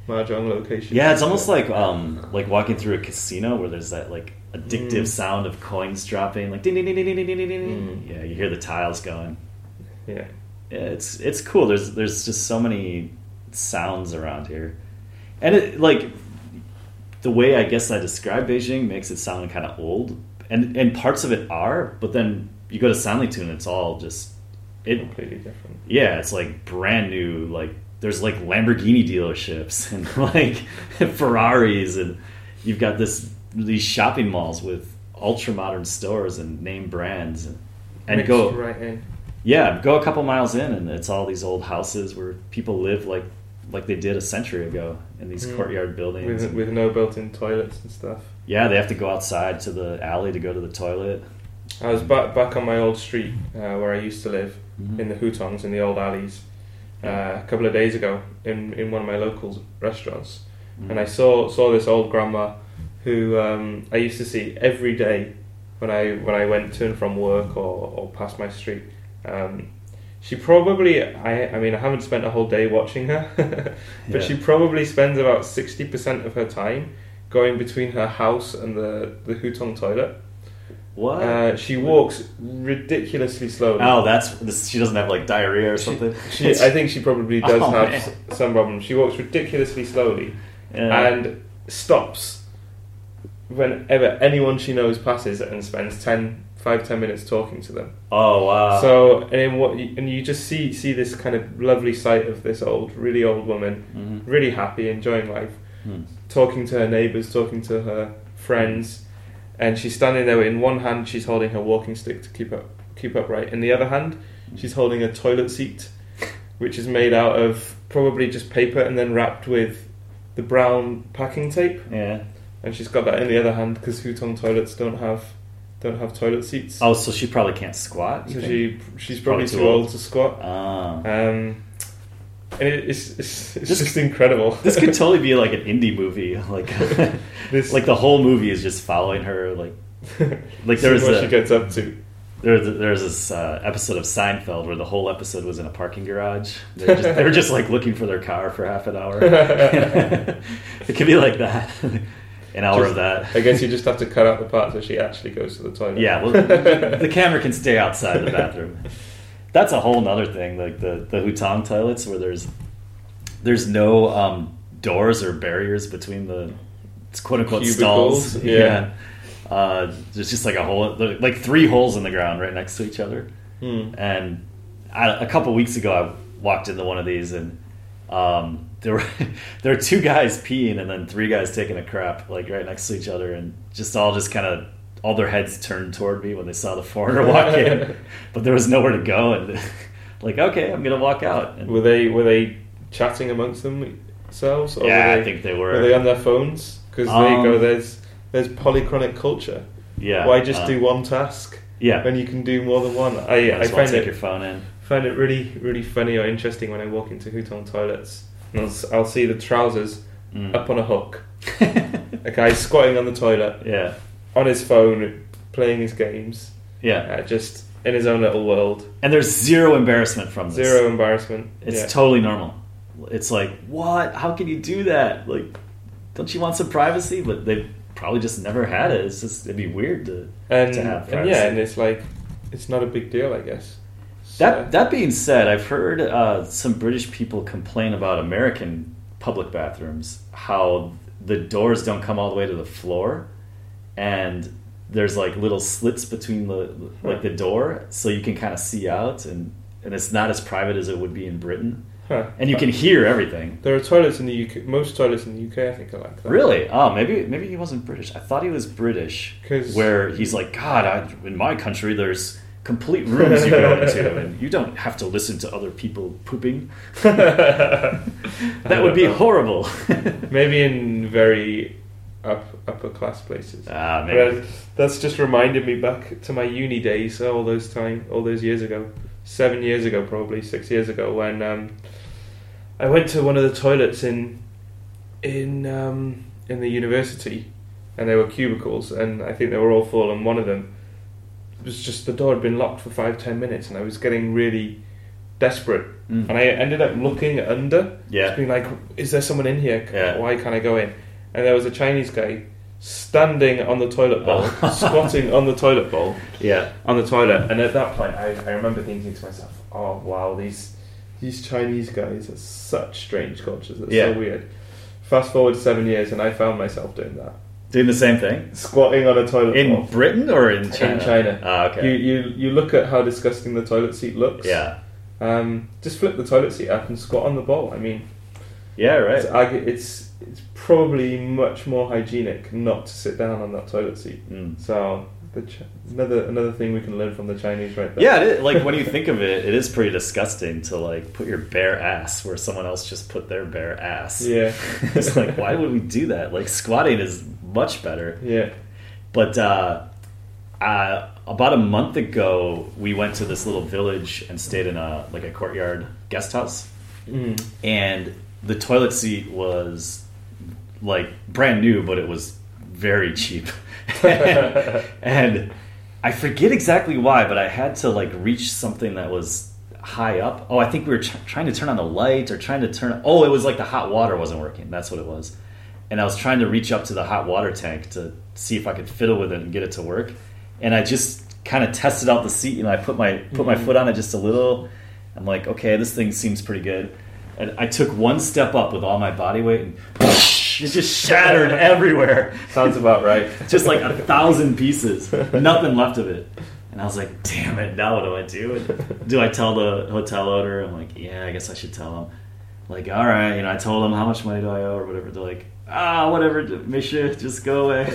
mahjong location. Yeah, it's almost like um like walking through a casino where there's that like addictive mm. sound of coins dropping, like ding ding ding ding ding ding ding ding. Mm. Yeah, you hear the tiles going. Yeah. Yeah, it's it's cool. There's there's just so many sounds around here, and it like the way I guess I describe Beijing makes it sound kind of old, and and parts of it are, but then you go to Sanlitun, it's all just it completely different. Yeah, it's like brand new. Like there's like Lamborghini dealerships and like Ferraris, and you've got this these shopping malls with ultra modern stores and name brands, and, and Mixed go right in. Yeah, go a couple miles in, and it's all these old houses where people live like like they did a century ago in these mm. courtyard buildings. With, with no built-in toilets and stuff. Yeah, they have to go outside to the alley to go to the toilet. I was back back on my old street uh, where I used to live, mm-hmm. in the Hutongs, in the old alleys, uh, a couple of days ago in, in one of my local restaurants. Mm-hmm. And I saw saw this old grandma who um, I used to see every day when I when I went to and from work or, or past my street. Um, she probably, I, I mean, I haven't spent a whole day watching her, but yeah. she probably spends about sixty percent of her time going between her house and the, the Hutong toilet. What? Uh, she walks ridiculously slowly. Oh, that's, this, she doesn't have like diarrhea or something? She, she, I think she probably does oh, have man. some problems. She walks ridiculously slowly yeah. and stops whenever anyone she knows passes and spends ten five ten minutes talking to them. Oh wow! So and then what? You, and you just see see this kind of lovely sight of this old, really old woman, mm-hmm. really happy, enjoying life, mm. talking to her neighbours, talking to her friends, and she's standing there. In one hand, she's holding her walking stick to keep up keep upright. In the other hand, she's holding a toilet seat, which is made out of probably just paper and then wrapped with the brown packing tape. Yeah. And she's got that in the other hand because Hutong toilets don't have. Don't have toilet seats. Oh, so she probably can't squat. So think? she she's probably, probably too old. old to squat. Ah. Um, and it, it's it's, it's this, just incredible. This could totally be like an indie movie. Like this, like the whole movie is just following her. Like like there's what a, she gets up to. There's there's this uh, episode of Seinfeld where the whole episode was in a parking garage. They were just, they were just like looking for their car for half an hour. It could be like that. An hour just, of that. I guess you just have to cut out the part so she actually goes to the toilet. Yeah, well, the camera can stay outside the bathroom. That's a whole nother thing, like the, the Hutong toilets where there's there's no um, doors or barriers between the quote unquote Cubicles, stalls. Yeah. yeah. Uh, there's just like a hole, like three holes in the ground right next to each other. Hmm. And I, a couple weeks ago, I walked into one of these and. Um, there were there were two guys peeing and then three guys taking a crap like right next to each other, and just all just kind of all their heads turned toward me when they saw the foreigner walk in, but there was nowhere to go, and like okay, I'm gonna walk out. And were they were they chatting amongst themselves? Or yeah, were they, I think they were. Were they on their phones? Because um, there you go. There's there's polychronic culture. Yeah. Why just uh, do one task? Yeah. When you can do more than one. I I well find take it your phone in. find it really really funny or interesting when I walk into Hutong toilets. And I'll, I'll see the trousers mm. up on a hook. A guy squatting on the toilet. Yeah. On his phone, playing his games. Yeah. Uh, just in his own little world. And there's zero embarrassment from this. Zero embarrassment. It's yeah. totally normal. It's like, what? How can you do that? Like, don't you want some privacy? But they've probably just never had it. It's just, it'd be weird to, and, to have privacy. And yeah, and it's like, it's not a big deal, I guess. That that being said, I've heard uh, some British people complain about American public bathrooms, how the doors don't come all the way to the floor, and there's like little slits between the like the door, so you can kind of see out, and, and it's not as private as it would be in Britain, huh. and you can hear everything. There are toilets in the U K. Most toilets in the U K, I think, are like that. Really? Oh, maybe maybe he wasn't British. I thought he was British, where he's like, God, I, in my country, there's complete rooms you go into, and you don't have to listen to other people pooping. That would be know. horrible. Maybe in very up, upper class places. Ah, maybe. But that's just reminded me back to my uni days, all those time, all those years ago, seven years ago, probably six years ago, when um, I went to one of the toilets in in um, in the university, and there were cubicles, and I think they were all full, and one of them. It was just the door had been locked for five ten minutes, and I was getting really desperate, Mm. and I ended up looking under, Yeah. just being like, "Is there someone in here? Yeah. Why can't I go in?" And there was a Chinese guy standing on the toilet bowl, Oh. squatting on the toilet bowl, Yeah. on the toilet. And at that point, I, I remember thinking to myself, "Oh wow, these these Chinese guys are such strange cultures. That's Yeah. so weird." Fast forward seven years, and I found myself doing that, Doing the same thing? squatting on a toilet In bowl. Britain or in China? In China. Ah, okay. You, you you look at how disgusting the toilet seat looks. yeah. Um, just flip the toilet seat up and squat on the bowl. I mean, Yeah, right. it's, argu- it's it's probably much more hygienic not to sit down on that toilet seat. Mm. So the Ch- another another thing we can learn from the Chinese right there. Yeah, it is, like when you think of it, it is pretty disgusting to like put your bare ass where someone else just put their bare ass. Yeah. It's like, why would we do that? Like squatting is much better. Yeah. But uh, uh, about a month ago, we went to this little village and stayed in a like a courtyard guest house, Mm. and the toilet seat was like brand new, but it was very cheap. And I forget exactly why, but I had to like reach something that was high up. Oh, I think we were tr- trying to turn on the light or trying to turn. Oh, it was like the hot water wasn't working. That's what it was. And I was trying to reach up to the hot water tank to see if I could fiddle with it and get it to work. And I just kind of tested out the seat. You know, I put my put my Mhm. foot on it just a little. I'm like, okay, this thing seems pretty good. And I took one step up with all my body weight, and it just shattered everywhere. Sounds about right. Just like a thousand pieces, nothing left of it. And I was like, damn it, now what do I do? Do I tell the hotel owner? I'm like, yeah, I guess I should tell him. Like, all right, you know, I told them how much money do I owe or whatever. They're like, ah, whatever, monsieur, just go away.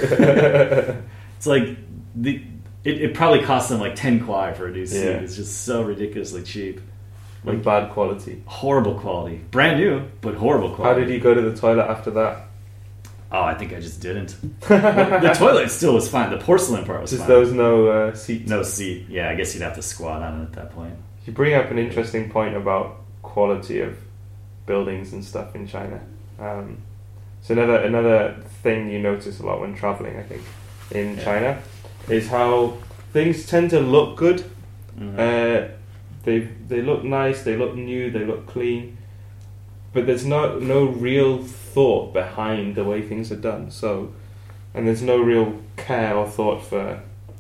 It's like the it, it probably cost them like ten kwai for a new seat. Yeah. It's just so ridiculously cheap. Like bad quality. Horrible quality, brand new, but horrible How quality. did you go to the toilet after that? Oh, I think I just didn't. The toilet still was fine. The porcelain part was Just fine. there was no uh, seat. No seat. Yeah, I guess you'd have to squat on it at that point. You bring up an interesting point about quality of buildings and stuff in China. Um, so another another thing you notice a lot when traveling, I think, in Yeah. China, is how things tend to look good. Mhm. Uh, they they look nice, they look new, they look clean, but there's no no real thought behind the way things are done. So, and there's no real care or thought for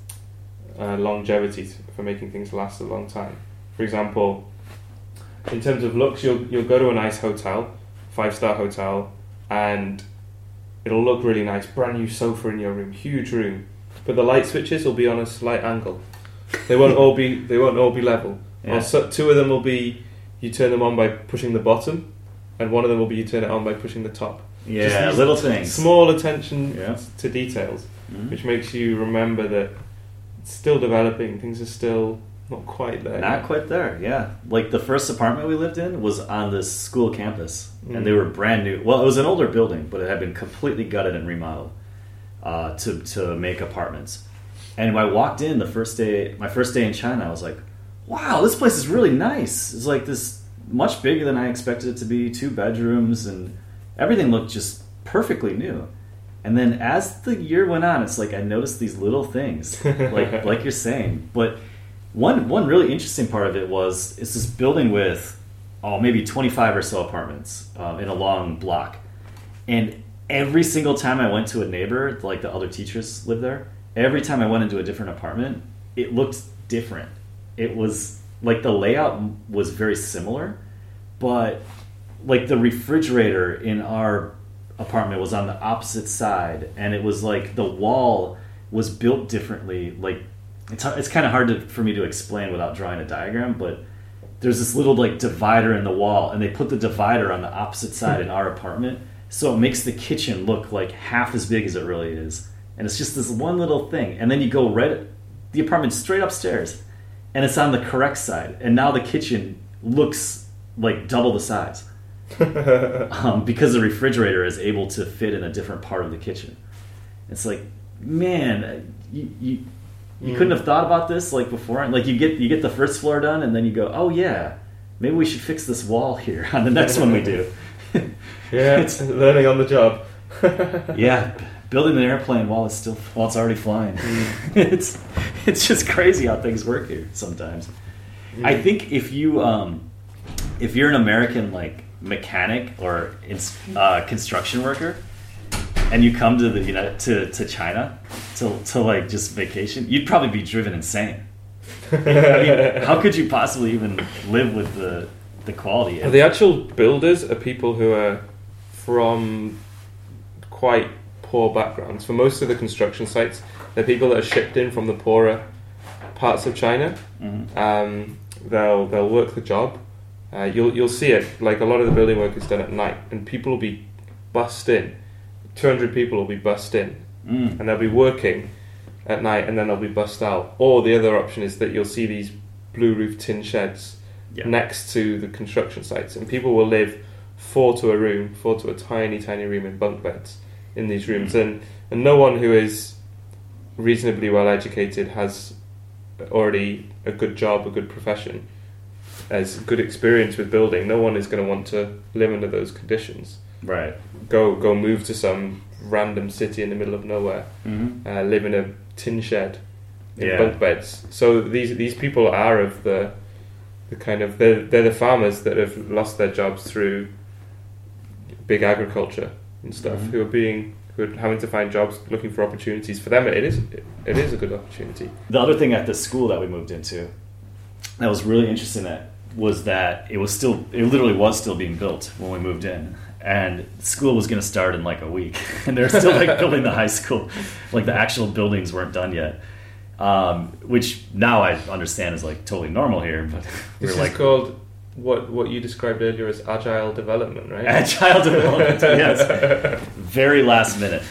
uh, longevity, for making things last a long time. For example, in terms of looks, you'll you'll go to a nice hotel, five star hotel, and it'll look really nice, brand new sofa in your room, huge room, but the light switches will be on a slight angle. They won't all be they won't all be level. Yeah. Or so, two of them will be you turn them on by pushing the bottom, and one of them will be you turn it on by pushing the top. Yeah, Just these little things. Small attention Yeah. to details, Mhm. which makes you remember that it's still developing. Things are still not quite there. Not quite there, yeah. Like the first apartment we lived in was on this school campus, Mm. and they were brand new. Well, it was an older building, but it had been completely gutted and remodeled uh, to to make apartments. And when I walked in the first day, my first day in China, I was like, "Wow, this place is really nice." It's like this much bigger than I expected it to be. Two bedrooms, and everything looked just perfectly new. And then as the year went on, it's like I noticed these little things, like like you're saying, but. One one really interesting part of it was it's this building with oh maybe twenty-five or so apartments um, in a long block, and every single time I went to a neighbor, like the other teachers live there, every time I went into a different apartment, it looked different. It was like the layout was very similar, but like the refrigerator in our apartment was on the opposite side, and it was like the wall was built differently, like. It's it's kind of hard to, for me to explain without drawing a diagram, but there's this little like divider in the wall, and they put the divider on the opposite side in our apartment, so it makes the kitchen look like half as big as it really is. And it's just this one little thing, and then you go right, the apartment's straight upstairs, and it's on the correct side, and now the kitchen looks like double the size um, because the refrigerator is able to fit in a different part of the kitchen. It's like, man, you. you You couldn't have thought about this like before. Like you get you get the first floor done, and then you go, oh yeah, maybe we should fix this wall here on the next one we do. Yeah, it's learning on the job. Yeah, building an airplane while it's still while it's already flying. Mm. it's it's just crazy how things work here sometimes. Mm. I think if you um, if you're an American like mechanic or uh, construction worker, and you come to the United to, to China to to like just vacation, you'd probably be driven insane. I mean, how could you possibly even live with the the quality? The actual builders are people who are from quite poor backgrounds. For most of the construction sites, they're people that are shipped in from the poorer parts of China. Mm-hmm. Um, they'll they'll work the job. Uh, you'll you'll see it. Like a lot of the building work is done at night, and people will be bussed in. Two hundred people will be bussed in, mm. and they'll be working at night, and then they'll be bussed out. Or the other option is that you'll see these blue roof tin sheds yeah. next to the construction sites, and people will live four to a room, four to a tiny, tiny room in bunk beds in these rooms, mm. and and no one who is reasonably well educated has already a good job, a good profession, has good experience with building. No one is going to want to live under those conditions. Right. Go go move to some random city in the middle of nowhere, mm-hmm. uh, live in a tin shed in yeah. bunk beds. So these these people are of the the kind of they're they're the farmers that have lost their jobs through big agriculture and stuff, mm-hmm. who are being who are having to find jobs, looking for opportunities. For them, it is it is a good opportunity. The other thing at the school that we moved into that was really interesting that was that it was still it literally was still being built when we moved in. And school was going to start in like a week, and they're still like building the high school. Like the actual buildings weren't done yet, um, which now I understand is like totally normal here. But we this were is like called what what you described earlier as agile development, right? Agile development, yes. Very last minute.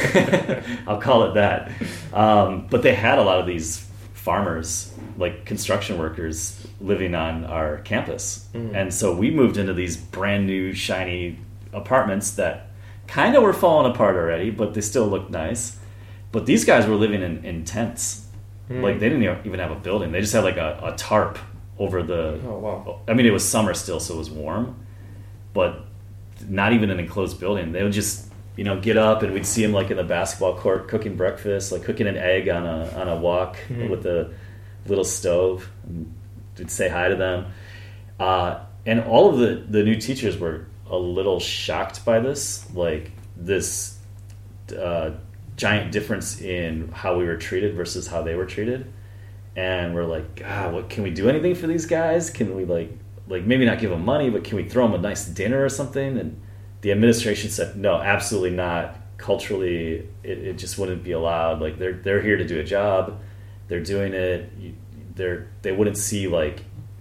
I'll call it that. Um, but they had a lot of these farmers, like construction workers, living on our campus, mm. and so we moved into these brand new shiny apartments that kind of were falling apart already, but they still looked nice. But these guys were living in, in tents. Mm. Like they didn't even have a building. They just had like a, a tarp over the... Oh, wow. I mean, it was summer still, so it was warm, but not even an enclosed building. They would just, you know, get up and we'd see them like in the basketball court cooking breakfast, like cooking an egg on a on a wok mm. with a little stove. And we'd say hi to them. Uh, and all of the, the new teachers were a little shocked by this, like this uh, giant difference in how we were treated versus how they were treated. And we're like, God, what can we do anything for these guys? Can we like, like maybe not give them money, but can we throw them a nice dinner or something? And the administration said, no, absolutely not. Culturally, it, it just wouldn't be allowed. Like they're they're here to do a job, they're doing it. They're they wouldn't see like.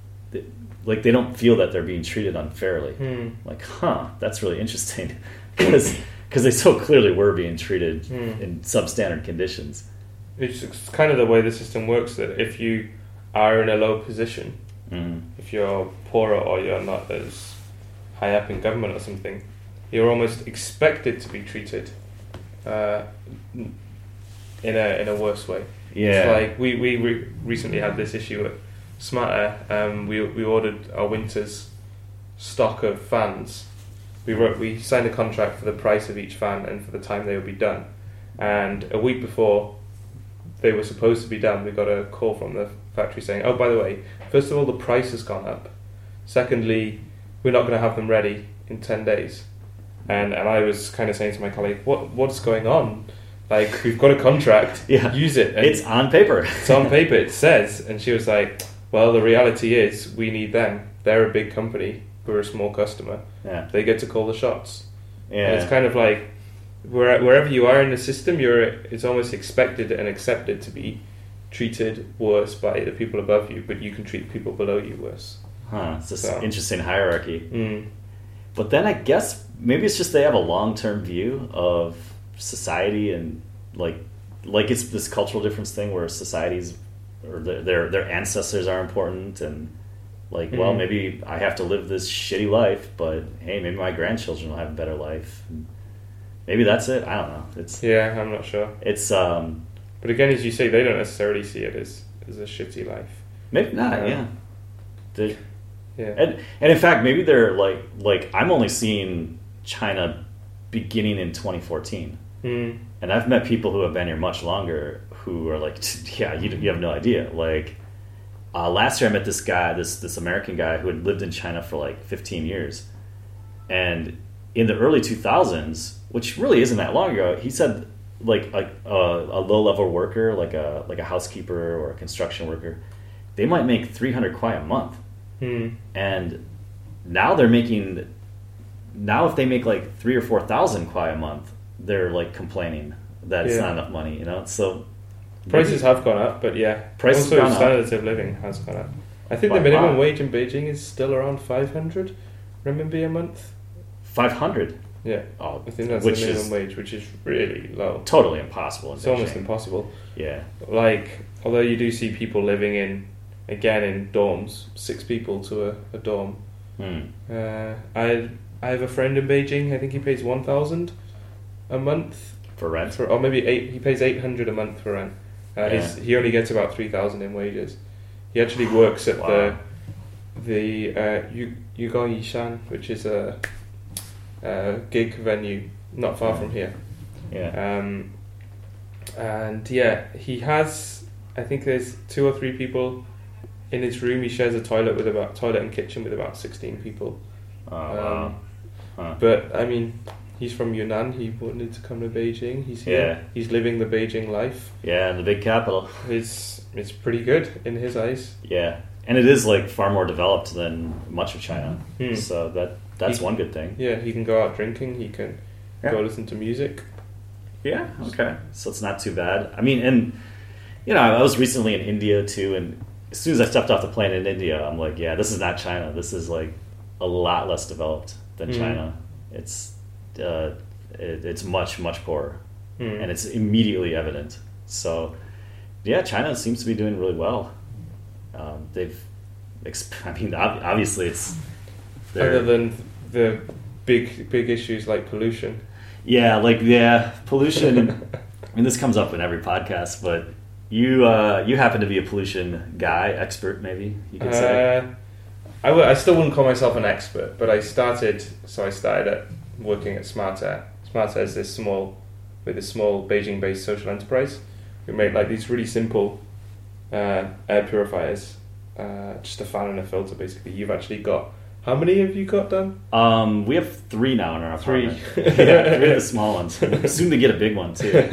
Like, they don't feel that they're being treated unfairly. Hmm. Like, huh, that's really interesting. Because they so clearly were being treated hmm. in substandard conditions. It's kind of the way the system works, that if you are in a low position, mm. if you're poorer or you're not as high up in government or something, you're almost expected to be treated uh, in a in a worse way. Yeah. It's like, we, we re- recently had this issue at Smarter. Um, we we ordered our winter's stock of fans. We wrote, we signed a contract for the price of each fan and for the time they would be done. And a week before they were supposed to be done, we got a call from the factory saying, "Oh, by the way, first of all, the price has gone up. Secondly, we're not going to have them ready in ten days." And and I was kind of saying to my colleague, "What what's going on? Like, we've got a contract. Yeah. Use it." And it's on paper. It's on paper. It says." And she was like, "Well, the reality is we need them. They're a big company. We're a small customer. Yeah. They get to call the shots." Yeah. And it's kind of like, where, wherever you are in the system, you're it's almost expected and accepted to be treated worse by the people above you, but you can treat people below you worse. Huh. It's this so. interesting hierarchy. Mm. But then I guess maybe it's just they have a long-term view of society, and like like it's this cultural difference thing where societies or their their ancestors are important, and like, mm-hmm. well, maybe I have to live this shitty life, but hey, maybe my grandchildren will have a better life. Maybe that's it. I don't know. It's yeah, I'm not sure. It's um, but again, as you say, they don't necessarily see it as as a shitty life. Maybe not. Um, yeah. They, yeah. And and in fact, maybe they're like like I'm only seeing China beginning in twenty fourteen. Mm. And I've met people who have been here much longer who are like, yeah, you, you have no idea. Like, Uh, last year I met this guy, this this American guy who had lived in China for like fifteen years, and in the early two thousands, which really isn't that long ago, he said like a, a, a low level worker, like a like a housekeeper or a construction worker, they might make three hundred kwai a month, Hmm. and now they're making now if they make like three or four thousand kwai a month, they're like complaining that it's Yeah. not enough money, you know. So Prices have gone up, but yeah, Prices also have gone up. standards of living has gone up. I think By the minimum a lot. wage in Beijing is still around five hundred renminbi a month. five hundred. Yeah, Oh, I think that's which the minimum is wage, which is really low. totally impossible. In It's almost Beijing. impossible. Yeah. Like, although you do see people living in, again, in dorms, six people to a, a dorm. Hmm. Uh, I I have a friend in Beijing. I think he pays one thousand a month For rent. for, or maybe eight. He pays eight hundred a month for rent. Uh, his, he only gets about three thousand in wages. He actually works at Wow. the the uh, Yu Yugong Yishan, which is a, a gig venue not far from here. Yeah. Um, and yeah, he has. I think there's two or three people in his room. He shares a toilet with about toilet and kitchen with about sixteen people. Oh, wow. Um, Huh. But I mean, he's from Yunnan. He wanted to come to Beijing. He's here. Yeah. He's living the Beijing life. Yeah, in the big capital. It's it's pretty good in his eyes. Yeah, and it is like far more developed than much of China. Hmm. So that that's He- one good thing. Yeah, he can go out drinking. He can Yeah. go listen to music. Yeah. Okay. So it's not too bad. I mean, and you know, I was recently in India too, and as soon as I stepped off the plane in India, I'm like, yeah, this is not China. This is like a lot less developed than Mm. China. It's uh, it, it's much much poorer, Hmm. and it's immediately evident. So yeah, China seems to be doing really well. Um, they've, exp- I mean, ob- obviously it's they're- Other than the big big issues like pollution. yeah, like yeah, pollution. I mean, this comes up in every podcast, but you uh, you happen to be a pollution guy, expert, maybe you could say. Uh, I, w- I still wouldn't call myself an expert, but I started. So I started at working at Smart Air. Smart Air is this small, with this small Beijing-based social enterprise. We make like these really simple uh, air purifiers, uh, just a fan and a filter. Basically, you've actually got. How many have you got done? Um, we have three now in our Three. apartment. yeah, three of the small ones. Soon to get a big one too.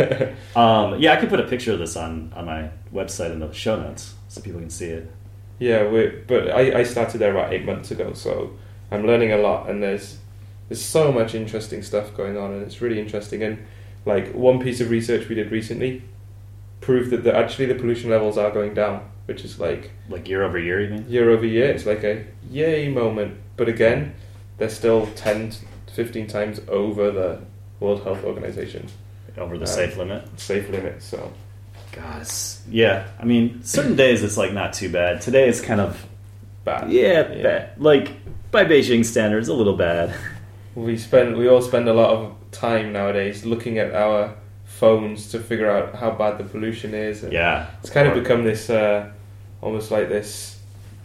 Um, yeah, I could put a picture of this on, on my website in the show notes so people can see it. Yeah, we but I, I started there about eight months ago, so I'm learning a lot, and there's there's so much interesting stuff going on, and it's really interesting. And like one piece of research we did recently proved that the, actually the pollution levels are going down, which is like Like year over year, you mean? year over year. It's like a yay moment, but again, they're still ten to fifteen times over the World Health Organization Over the Um, safe limit. safe limit. So God, it's- yeah. I mean, certain days it's like not too bad. Today it's kind of bad. yeah, Yeah. bad. Like by Beijing standards, a little bad. We spend we all spend a lot of time nowadays looking at our phones to figure out how bad the pollution is. And Yeah, it's kind of Or- become this uh, almost like this.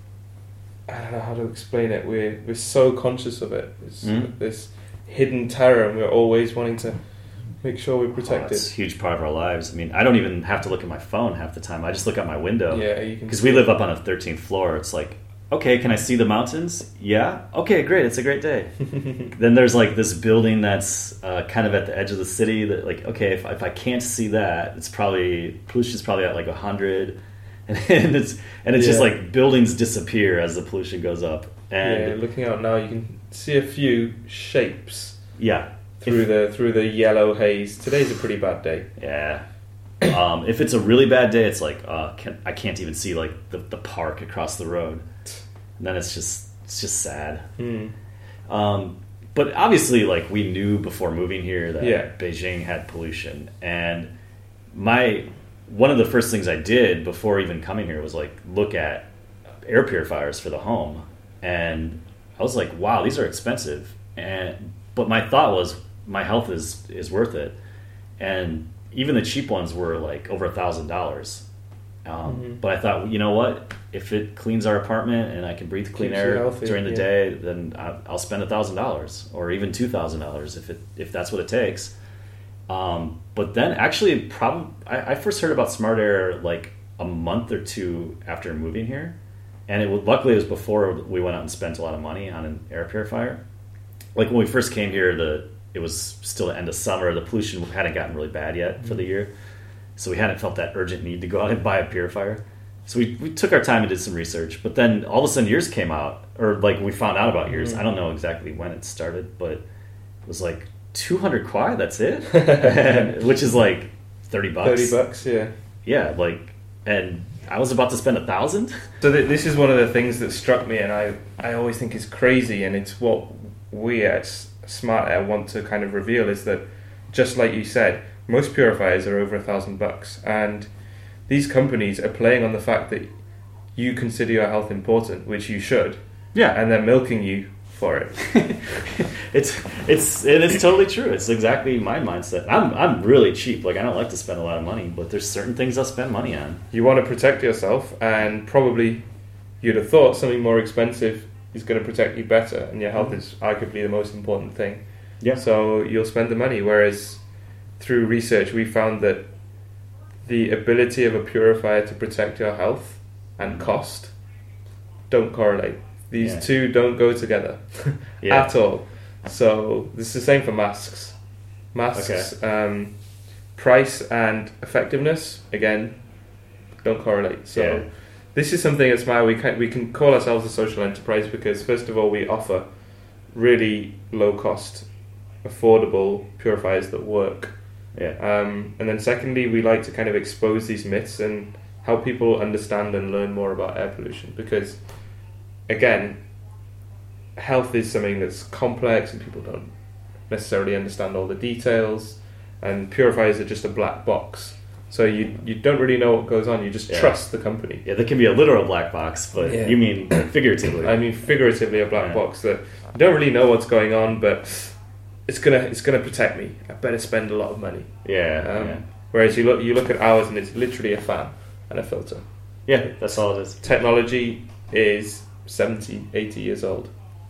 I don't know how to explain it. We're we're so conscious of it. It's Mm. this hidden terror, and we're always wanting to make sure we're Oh, protected. it's a huge part of our lives. I mean, I don't even have to look at my phone half the time. I just look out my window. Yeah, you can. Because we live up on a thirteenth floor. It's like, okay, can I see the mountains? Yeah. Okay, great. It's a great day. Then there's like this building that's uh, kind of at the edge of the city that like, okay, if, if I can't see that, it's probably, pollution's probably at like one hundred. And it's, and it's just Yeah. like buildings disappear as the pollution goes up. And yeah, looking out now, you can see a few shapes yeah, through If- the through the yellow haze. Today's a pretty bad day. yeah. Um, if it's a really bad day, it's like uh, can, I can't even see like the, the park across the road. And then it's just it's just sad. Hmm. Um, but obviously, like we knew before moving here that Yeah. Beijing had pollution, and my one of the first things I did before even coming here was like look at air purifiers for the home, and I was like, wow, these are expensive, and but my thought was my health is is worth it, and even the cheap ones were like over a thousand dollars. Um, Mhm. But I thought, you know what? If it cleans our apartment and I can breathe clean Keeps you air healthy, during the yeah. day, then I- I'll spend a thousand dollars or even two thousand dollars if it if that's what it takes. Um, but then actually, probably I, I first heard about Smart Air like a month or two after moving here, And it would, luckily it was before we went out and spent a lot of money on an air purifier. Like when we first came here, the it was still the end of summer. The pollution hadn't gotten really bad yet mm-hmm. for the year. So we hadn't felt that urgent need to go out and buy a purifier. So we, we took our time and did some research. But then all of a sudden yours came out. Or like we found out about yours. Mm-hmm. I don't know exactly when it started, but it was like two hundred kwai, that's it? and, which is like thirty bucks. thirty bucks, yeah. Yeah, like, and I was about to spend a thousand. So th- this is one of the things that struck me, and I, I always think is crazy, and it's what we at Smart Air want to kind of reveal, is that, just like you said, most purifiers are over a thousand bucks, and these companies are playing on the fact that you consider your health important, which you should, yeah, and they're milking you for it. it's it's it is totally true. It's exactly my mindset. I'm I'm really cheap. Like I don't like to spend a lot of money, but there's certain things I'll spend money on. You want to protect yourself, and probably you'd have thought something more expensive is going to protect you better, and your health is arguably the most important thing. Yeah. So you'll spend the money. Whereas through research, we found that the ability of a purifier to protect your health and cost don't correlate. These yeah. two don't go together yeah. at all. So this is the same for masks. Masks, okay. um, price and effectiveness, again, don't correlate. So yeah. this is something at Smile we can we can call ourselves a social enterprise because first of all we offer really low cost, affordable purifiers that work. Yeah. Um, and then secondly, we like to kind of expose these myths and help people understand and learn more about air pollution because, again, health is something that's complex and people don't necessarily understand all the details, and purifiers are just a black box. So you you don't really know what goes on, you just yeah. trust the company. Yeah, there can be a literal black box, but yeah. you mean figuratively. I mean figuratively a black yeah. box that you don't really know what's going on, but it's gonna it's gonna protect me. I better spend a lot of money. Yeah, um, yeah. Whereas you look you look at ours and it's literally a fan and a filter. Yeah, that's all it is. Technology is seventy, eighty years old.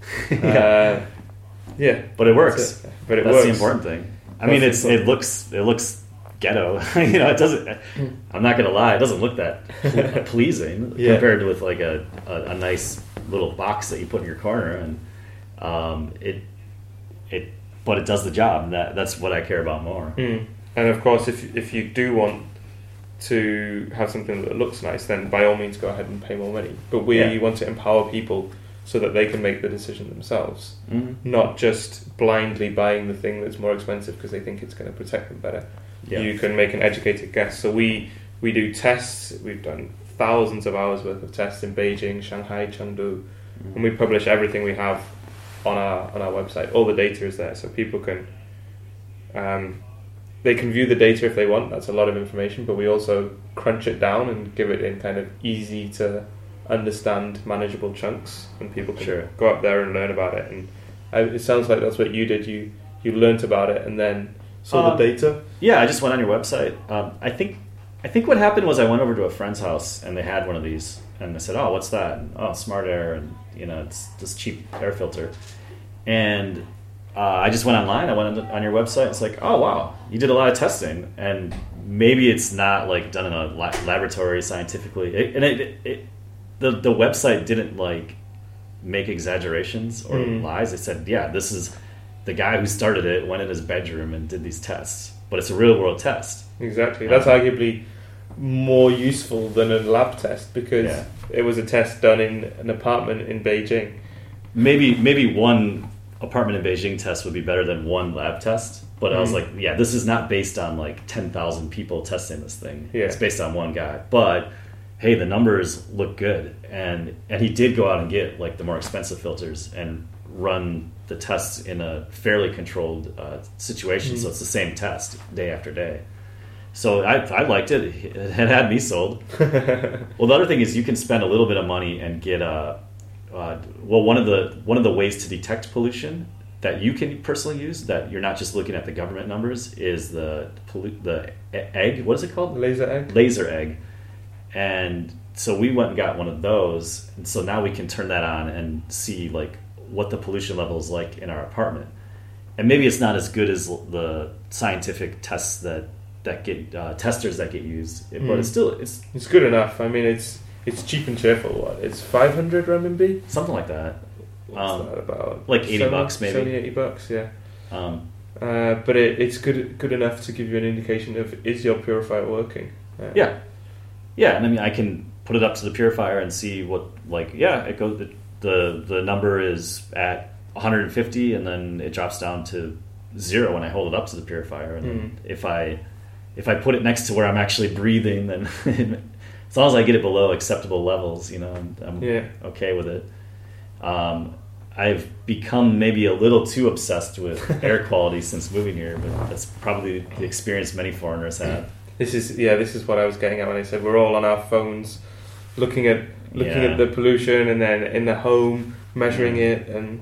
yeah. Uh, yeah. But it works. It. But it that's works. the important thing. I That's mean, it's important. it looks it looks ghetto. you know, it doesn't. I'm not gonna lie, it doesn't look that pleasing yeah. compared with like a, a, a nice little box that you put in your corner, and um, it it. But it does the job. And that that's what I care about more. Mm. And of course, if if you do want to have something that looks nice, then by all means go ahead and pay more money. But we yeah. want to empower people so that they can make the decision themselves, mm-hmm. not just blindly buying the thing that's more expensive because they think it's going to protect them better. Yeah. You can make an educated guess. So we we do tests. We've done thousands of hours worth of tests in Beijing, Shanghai, Chengdu, mm-hmm. and we publish everything we have on our on our website. All the data is there, so people can um, they can view the data if they want. That's a lot of information, but we also crunch it down and give it in kind of easy to understand, manageable chunks, and people can sure. go up there and learn about it. And uh, it sounds like that's what you did. You you learnt about it and then saw um, the data. Yeah, I just went on your website. Um, I think I think what happened was I went over to a friend's house and they had one of these, and I said, "Oh, what's that?" And, "Oh, Smart Air," and you know, it's this cheap air filter. And uh, I just went online. I went on, on your website. It's like, oh wow, you did a lot of testing, and maybe it's not like done in a la- laboratory scientifically. It, and it, it, it, the the website didn't like make exaggerations or mm. lies. It said, yeah, this is the guy who started it went in his bedroom and did these tests, but it's a real world test. Exactly. That's um, arguably more useful than a lab test because yeah. it was a test done in an apartment in Beijing. Maybe maybe one apartment in Beijing test would be better than one lab test, but mm. I was like, yeah, this is not based on like ten thousand people testing this thing. Yeah. It's based on one guy. But hey, the numbers look good, and and he did go out and get like the more expensive filters and run the tests in a fairly controlled uh, situation, mm. so it's the same test day after day. So I, I liked it. It had me sold. Well, the other thing is you can spend a little bit of money and get a uh, well one of the one of the ways to detect pollution that you can personally use that you're not just looking at the government numbers is the pollu- the egg. What is it called? Laser egg. Laser egg. And so we went and got one of those, and so now we can turn that on and see like what the pollution level is like in our apartment. And maybe it's not as good as the scientific tests that that get uh, testers that get used, but mm. it's still it's it's good enough. I mean, it's it's cheap and cheerful. What? It's five hundred renminbi. Something like that. What's Um, that about? like eighty seventy, bucks, maybe. seventy, eighty bucks, yeah. Um, Uh, but it, it's good good enough to give you an indication of is your purifier working. Uh, yeah, yeah, and I mean I can put it up to the purifier and see what like yeah it goes the the, the number is at one hundred fifty and then it drops down to zero when I hold it up to the purifier, and Mm. then if I if I put it next to where I'm actually breathing, then as long as I get it below acceptable levels, you know, I'm, I'm Yeah. okay with it. Um, I've become maybe a little too obsessed with air quality since moving here, but that's probably the experience many foreigners have. This is yeah. This is what I was getting at when I said we're all on our phones, looking at looking Yeah. at the pollution, and then in the home measuring it, and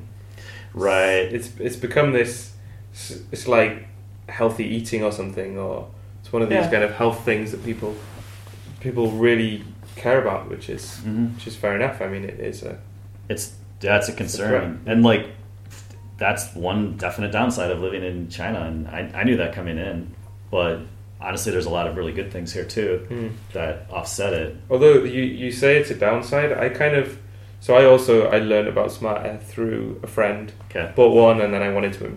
Right. it's it's become this. It's like healthy eating or something, or it's one of these Yeah. kind of health things that people people really care about, which is Mhm. which is fair enough. I mean, it is a It's that's a concern, and like that's one definite downside of living in China, and I, I knew that coming in, but honestly, there's a lot of really good things here too mm. that offset it. Although you, you say it's a downside, I kind of so I also I learned about Smart Air through a friend. Okay. Bought one and then I wanted to.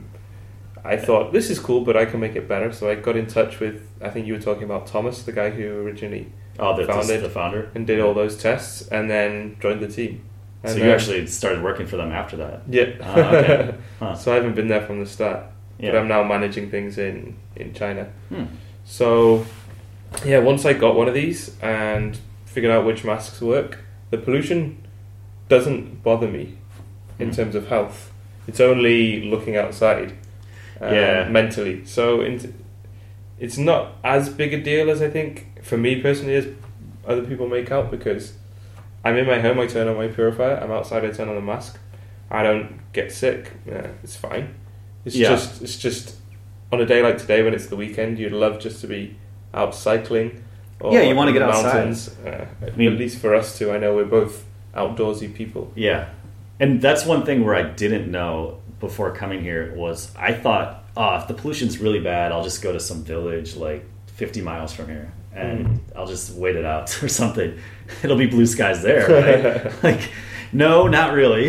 I thought this is cool, but I can make it better. So I got in touch with I think you were talking about Thomas, the guy who originally Oh, the, founded the founder, and did all those tests, and then joined the team. And so you then- actually started working for them after that. yeah. Oh, okay. Huh. So I haven't been there from the start, Yeah. but I'm now managing things in in China. Hmm. So, yeah, once I got one of these and figured out which masks work, the pollution doesn't bother me in Mm. terms of health. It's only looking outside, um, Yeah. mentally. So in, it's not as big a deal as I think for me personally as other people make out, because I'm in my home, I turn on my purifier. I'm outside, I turn on the mask. I don't get sick. Yeah, it's fine. It's Yeah. just it's just on a day like today when it's the weekend, you'd love just to be out cycling. Or Yeah, you wanna in get the outside. mountains. Uh, mean- at least for us two, I know we're both outdoorsy people. Yeah, and that's one thing where I didn't know before coming here was I thought, oh, if the pollution's really bad, I'll just go to some village like fifty miles from here, and Mm. I'll just wait it out or something. It'll be blue skies there, right? Like, no, not really.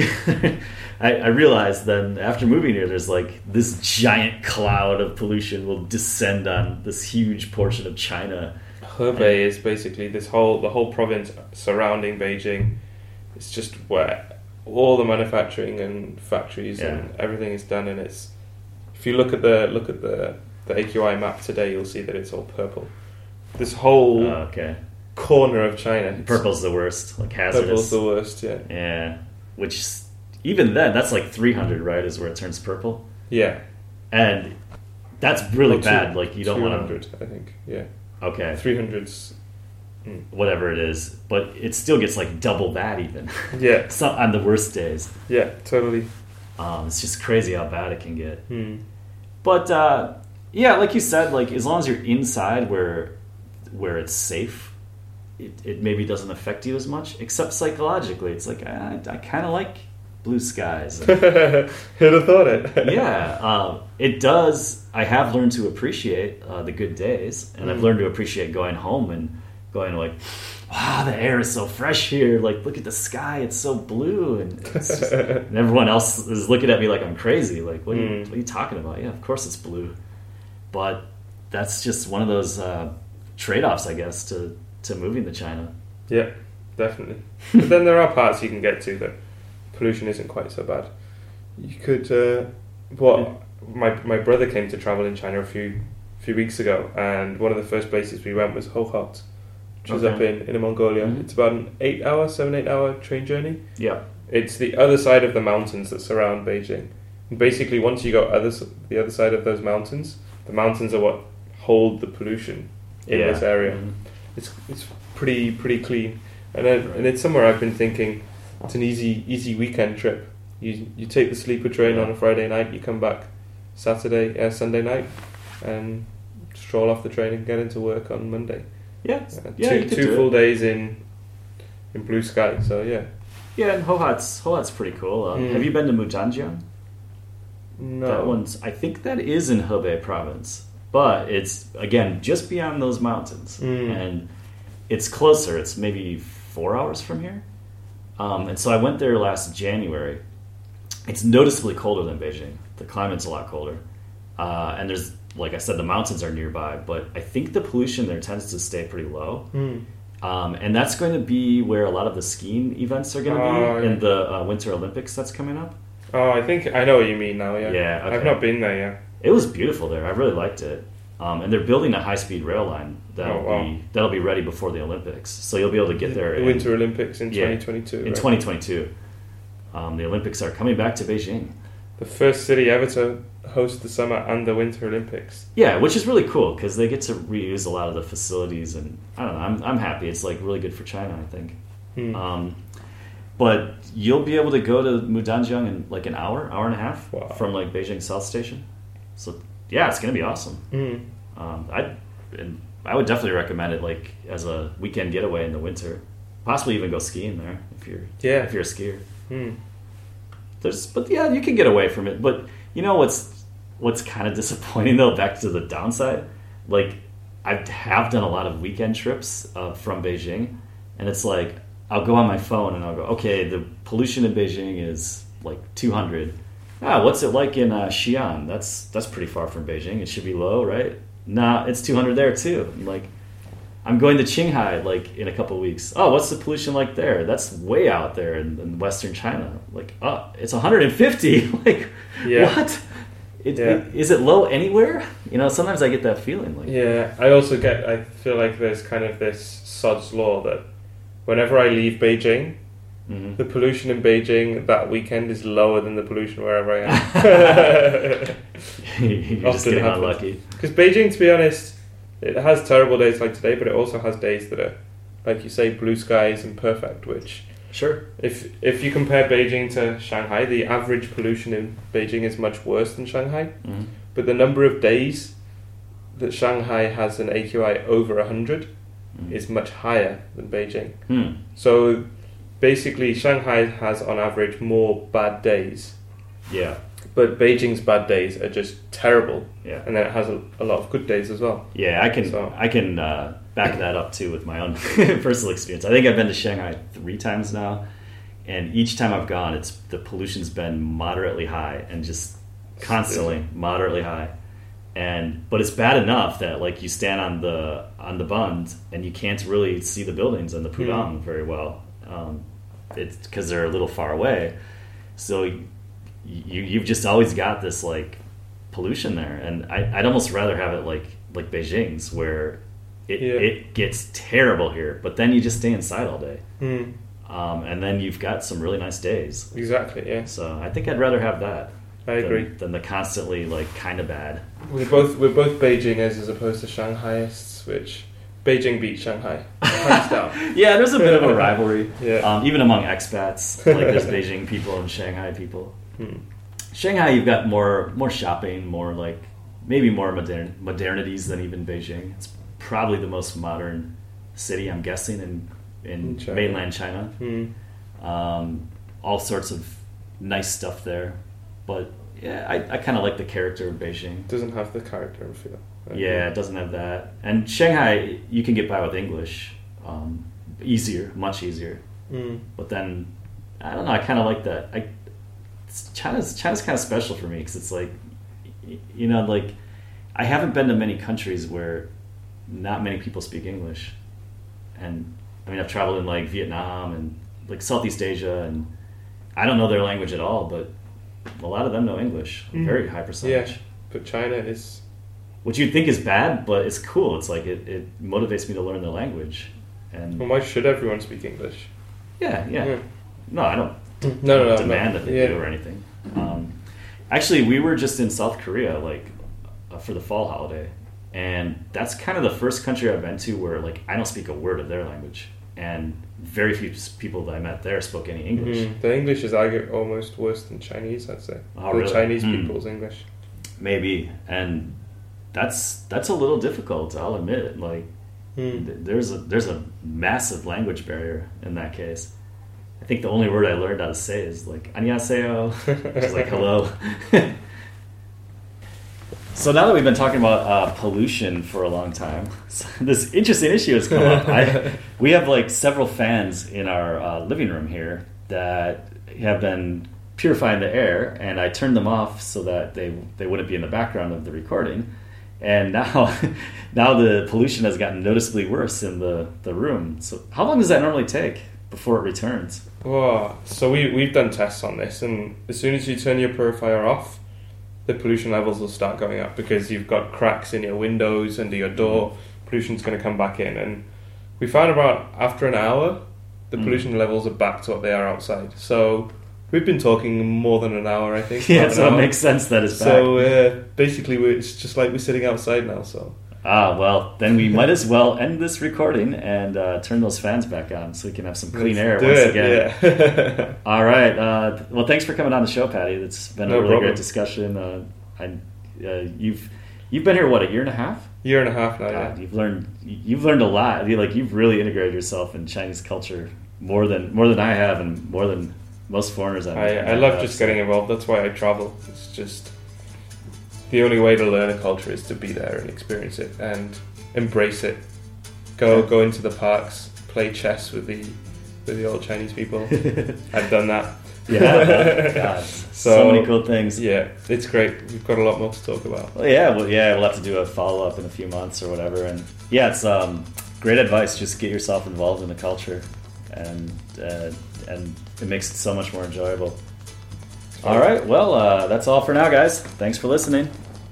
I, I realized then after moving here, there's like this giant cloud of pollution will descend on this huge portion of China. Hebei is basically this whole the whole province surrounding Beijing. It's just where all the manufacturing and factories Yeah. and everything is done, and it's if you look at the look at the the A Q I map today, you'll see that it's all purple. This whole Oh, okay, corner of China, it's- purple's the worst, like purple's hazardous. the worst. Yeah, Yeah, which even then, that's like three hundred, right? Is where it turns purple, yeah. and that's really Or two- bad. Like you don't want two hundred, I think. Yeah, to. Okay, three hundreds. whatever it is, but it still gets like double that even. Yeah, Some on the worst days. yeah, totally. Um, it's just crazy how bad it can get. Hmm. But uh, yeah, like you said, like as long as you're inside where where it's safe, it, it maybe doesn't affect you as much. Except psychologically, it's like I, I kind of like blue skies. And, Who'd have thought it? yeah, um, it does. I have learned to appreciate uh, the good days, and I've Mm. learned to appreciate going home and going like, wow, the air is so fresh here. Like, look at the sky; it's so blue, and, it's just, and everyone else is looking at me like I'm crazy. Like, what are, you, Mm. what are you talking about? Yeah, of course it's blue, but that's just one of those uh, trade-offs, I guess, to to moving to China. Yeah, definitely. But then there are parts you can get to that pollution isn't quite so bad. You could. Uh, what my my brother came to travel in China a few few weeks ago, and one of the first places we went was Hohhot, which is Okay. up in Inner Mongolia. Mhm. It's about an eight hour, seven eight hour train journey. Yeah, It's the other side of the mountains that surround Beijing. And basically, once you go other s- the other side of those mountains, the mountains are what hold the pollution in yeah. this area. Mhm. It's it's pretty pretty clean, and then, and it's somewhere I've been thinking it's an easy easy weekend trip. You you take the sleeper train Yeah. on a Friday night, you come back Saturday uh, Sunday night, and stroll off the train and get into work on Monday. Yeah, Uh, yeah, two you could two do full it. days in in blue sky. So yeah, Yeah, and Hohhot's Hohhot's pretty cool. Uh, Mm. Have you been to Mujanjiang? no, That one's, I think that is in Hebei province, but it's again just beyond those mountains, Mm. and it's closer. It's maybe four hours from here. Um, and so I went there last January. It's noticeably colder than Beijing. The climate's a lot colder. Uh, and there's, like I said, the mountains are nearby, but I think the pollution there tends to stay pretty low. Mm. Um, and that's going to be where a lot of the skiing events are going to Oh, be yeah. in the uh, Winter Olympics that's coming up. Oh, I think I know what you mean now. Yeah, Yeah, okay. I've not been there yet. It was beautiful there. I really liked it. Um, and they're building a high-speed rail line that'll Oh, wow. be that'll be ready before the Olympics. So you'll be able to get there The in, Winter Olympics in Yeah, twenty twenty-two. in right? twenty twenty-two. Um, the Olympics are coming back to Beijing. The first city ever to host the Summer and the Winter Olympics. Yeah, which is really cool because they get to reuse a lot of the facilities, and I don't know. I'm I'm happy. It's like really good for China, I think. Hmm. Um, but you'll be able to go to Mudanjiang in like an hour, hour and a half Wow. from like Beijing South Station. So yeah, it's gonna be awesome. Mm. Um, I and I would definitely recommend it like as a weekend getaway in the winter. Possibly even go skiing there if you're Yeah. if you're a skier. Mm. There's but yeah, you can get away from it. But you know what's what's kind of disappointing though? Back to the downside, like I have done a lot of weekend trips uh, from Beijing, and it's like I'll go on my phone and I'll go, okay, the pollution in Beijing is like two hundred. Ah, what's it like in uh, Xi'an? That's that's pretty far from Beijing. It should be low, right? Nah, it's two hundred there too. I'm like, I'm going to Qinghai like in a couple of weeks. Oh, what's the pollution like there? That's way out there in, in Western China. Like, oh, it's one hundred fifty. Like, Yeah. what? It, Yeah. it, is it low anywhere? You know, sometimes I get that feeling. Like, Yeah, I also get. I feel like there's kind of this sod's law that whenever I leave Beijing, mhm. the pollution in Beijing that weekend is lower than the pollution wherever I am. You're just Often getting happens. unlucky. Because Beijing, to be honest, it has terrible days like today, but it also has days that are, like you say, blue skies and perfect. Which, Sure. if if you compare Beijing to Shanghai, the average pollution in Beijing is much worse than Shanghai. Mhm. But the number of days that Shanghai has an A Q I over one hundred Mhm. is much higher than Beijing. Hmm. So basically, Shanghai has on average more bad days, Yeah. but Beijing's bad days are just terrible, Yeah. and then it has a, a lot of good days as well. Yeah, I can So- I can uh, back that up too with my own personal experience. I think I've been to Shanghai three times now, and each time I've gone, it's the pollution's been moderately high and just constantly moderately high. And but it's bad enough that like you stand on the on the Bund and you can't really see the buildings and the Pudong very well. Um, it's because they're a little far away. So you, you've just always got this like pollution there, and I, I'd almost rather have it like like Beijing's where it, Yeah. it gets terrible here, but then you just stay inside all day, Mm, um, and then you've got some really nice days. exactly. Yeah, So I think I'd rather have that. I than, agree. Than the constantly like kind of bad. We're both we're both Beijingers as opposed to Shanghaiists, which Beijing beat Shanghai hands down. Yeah, there's a bit of a rivalry, Yeah. um, even among expats. Like there's Beijing people and Shanghai people. Hmm. Shanghai, you've got more more shopping, more like maybe more modern modernities than even Beijing. It's probably the most modern city, I'm guessing, in in In China. mainland China. Hmm. Um, all sorts of nice stuff there, but yeah, I, I kind of like the character of Beijing. Doesn't have the character and feel. I agree. Yeah, it doesn't have that. And Shanghai, you can get by with English, um, easier, much easier. Mm. But then, I don't know. I kind of like that. I it's, China's China's kind of special for me because it's like, y- you know, like I haven't been to many countries where not many people speak English, and I mean I've traveled in like Vietnam and like Southeast Asia, and I don't know their language at all, but a lot of them know English, a Mm. very high percentage. Yeah, but China is. Which you'd think is bad, but it's cool. It's like it, it motivates me to learn the language, and Well, why should everyone speak English? yeah, yeah. Yeah. No, I don't No, no, no. demand no. that they yeah. do or anything. Um, actually, we were just in South Korea, like uh, for the fall holiday, and that's kind of the first country I've been to where like I don't speak a word of their language, and very few s- people that I met there spoke any English. Mm. The English is argu- almost worse than Chinese, I'd say. Oh, the really? Chinese Mm. people's English. Maybe, and that's that's a little difficult. I'll admit. Like Mm. th- there's a there's a massive language barrier in that case. I think the only word I learned how to say is like "안녕하세요," which is like hello. So now that we've been talking about uh, pollution for a long time, this interesting issue has come up. I, we have like several fans in our uh, living room here that have been purifying the air, and I turned them off so that they they wouldn't be in the background of the recording. And now, now the pollution has gotten noticeably worse in the, the room. So how long does that normally take before it returns? Oh, so we we've done tests on this, and as soon as you turn your purifier off, the pollution levels will start going up because you've got cracks in your windows, under your door. Mm-hmm. Pollution's going to come back in, and we found about after an hour, the mm. pollution levels are back to what they are outside. So we've been talking more than an hour, I think. Yeah, so it makes sense that it's back. So uh, basically, we're, it's just like we're sitting outside now. So ah, well, then we might as well end this recording and uh, turn those fans back on so we can have some clean Let's air do once it, again. Yeah. All right. Uh, well, thanks for coming on the show, Patty. It's been No a really problem. great discussion. Uh, I, uh, you've you've been here what, a year and a half? Year and a half now. God, Yeah. you've learned you've learned a lot. You, like you've really integrated yourself in Chinese culture more than more than I have, and more than most foreigners I've I, I love just getting involved. That's why I travel. It's just the only way to learn a culture is to be there and experience it and embrace it. Go go into the parks, play chess with the with the old Chinese people. I've done that. Yeah, God, so, so many cool things. Yeah, it's great. We've got a lot more to talk about. Well, yeah, well, yeah, we'll have to do a follow up in a few months or whatever. And yeah, it's um, great advice. Just get yourself involved in the culture, and uh, and it makes it so much more enjoyable. All right, well, uh, that's all for now, guys. Thanks for listening.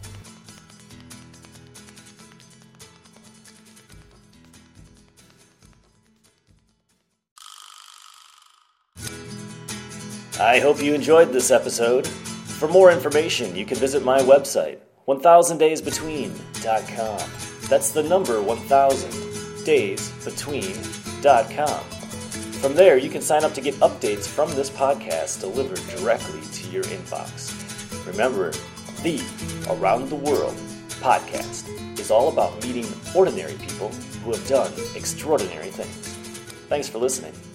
I hope you enjoyed this episode. For more information, you can visit my website, one thousand days between dot com. That's the number one thousand days between dot com. From there, you can sign up to get updates from this podcast delivered directly to your inbox. Remember, the Around the World podcast is all about meeting ordinary people who have done extraordinary things. Thanks for listening.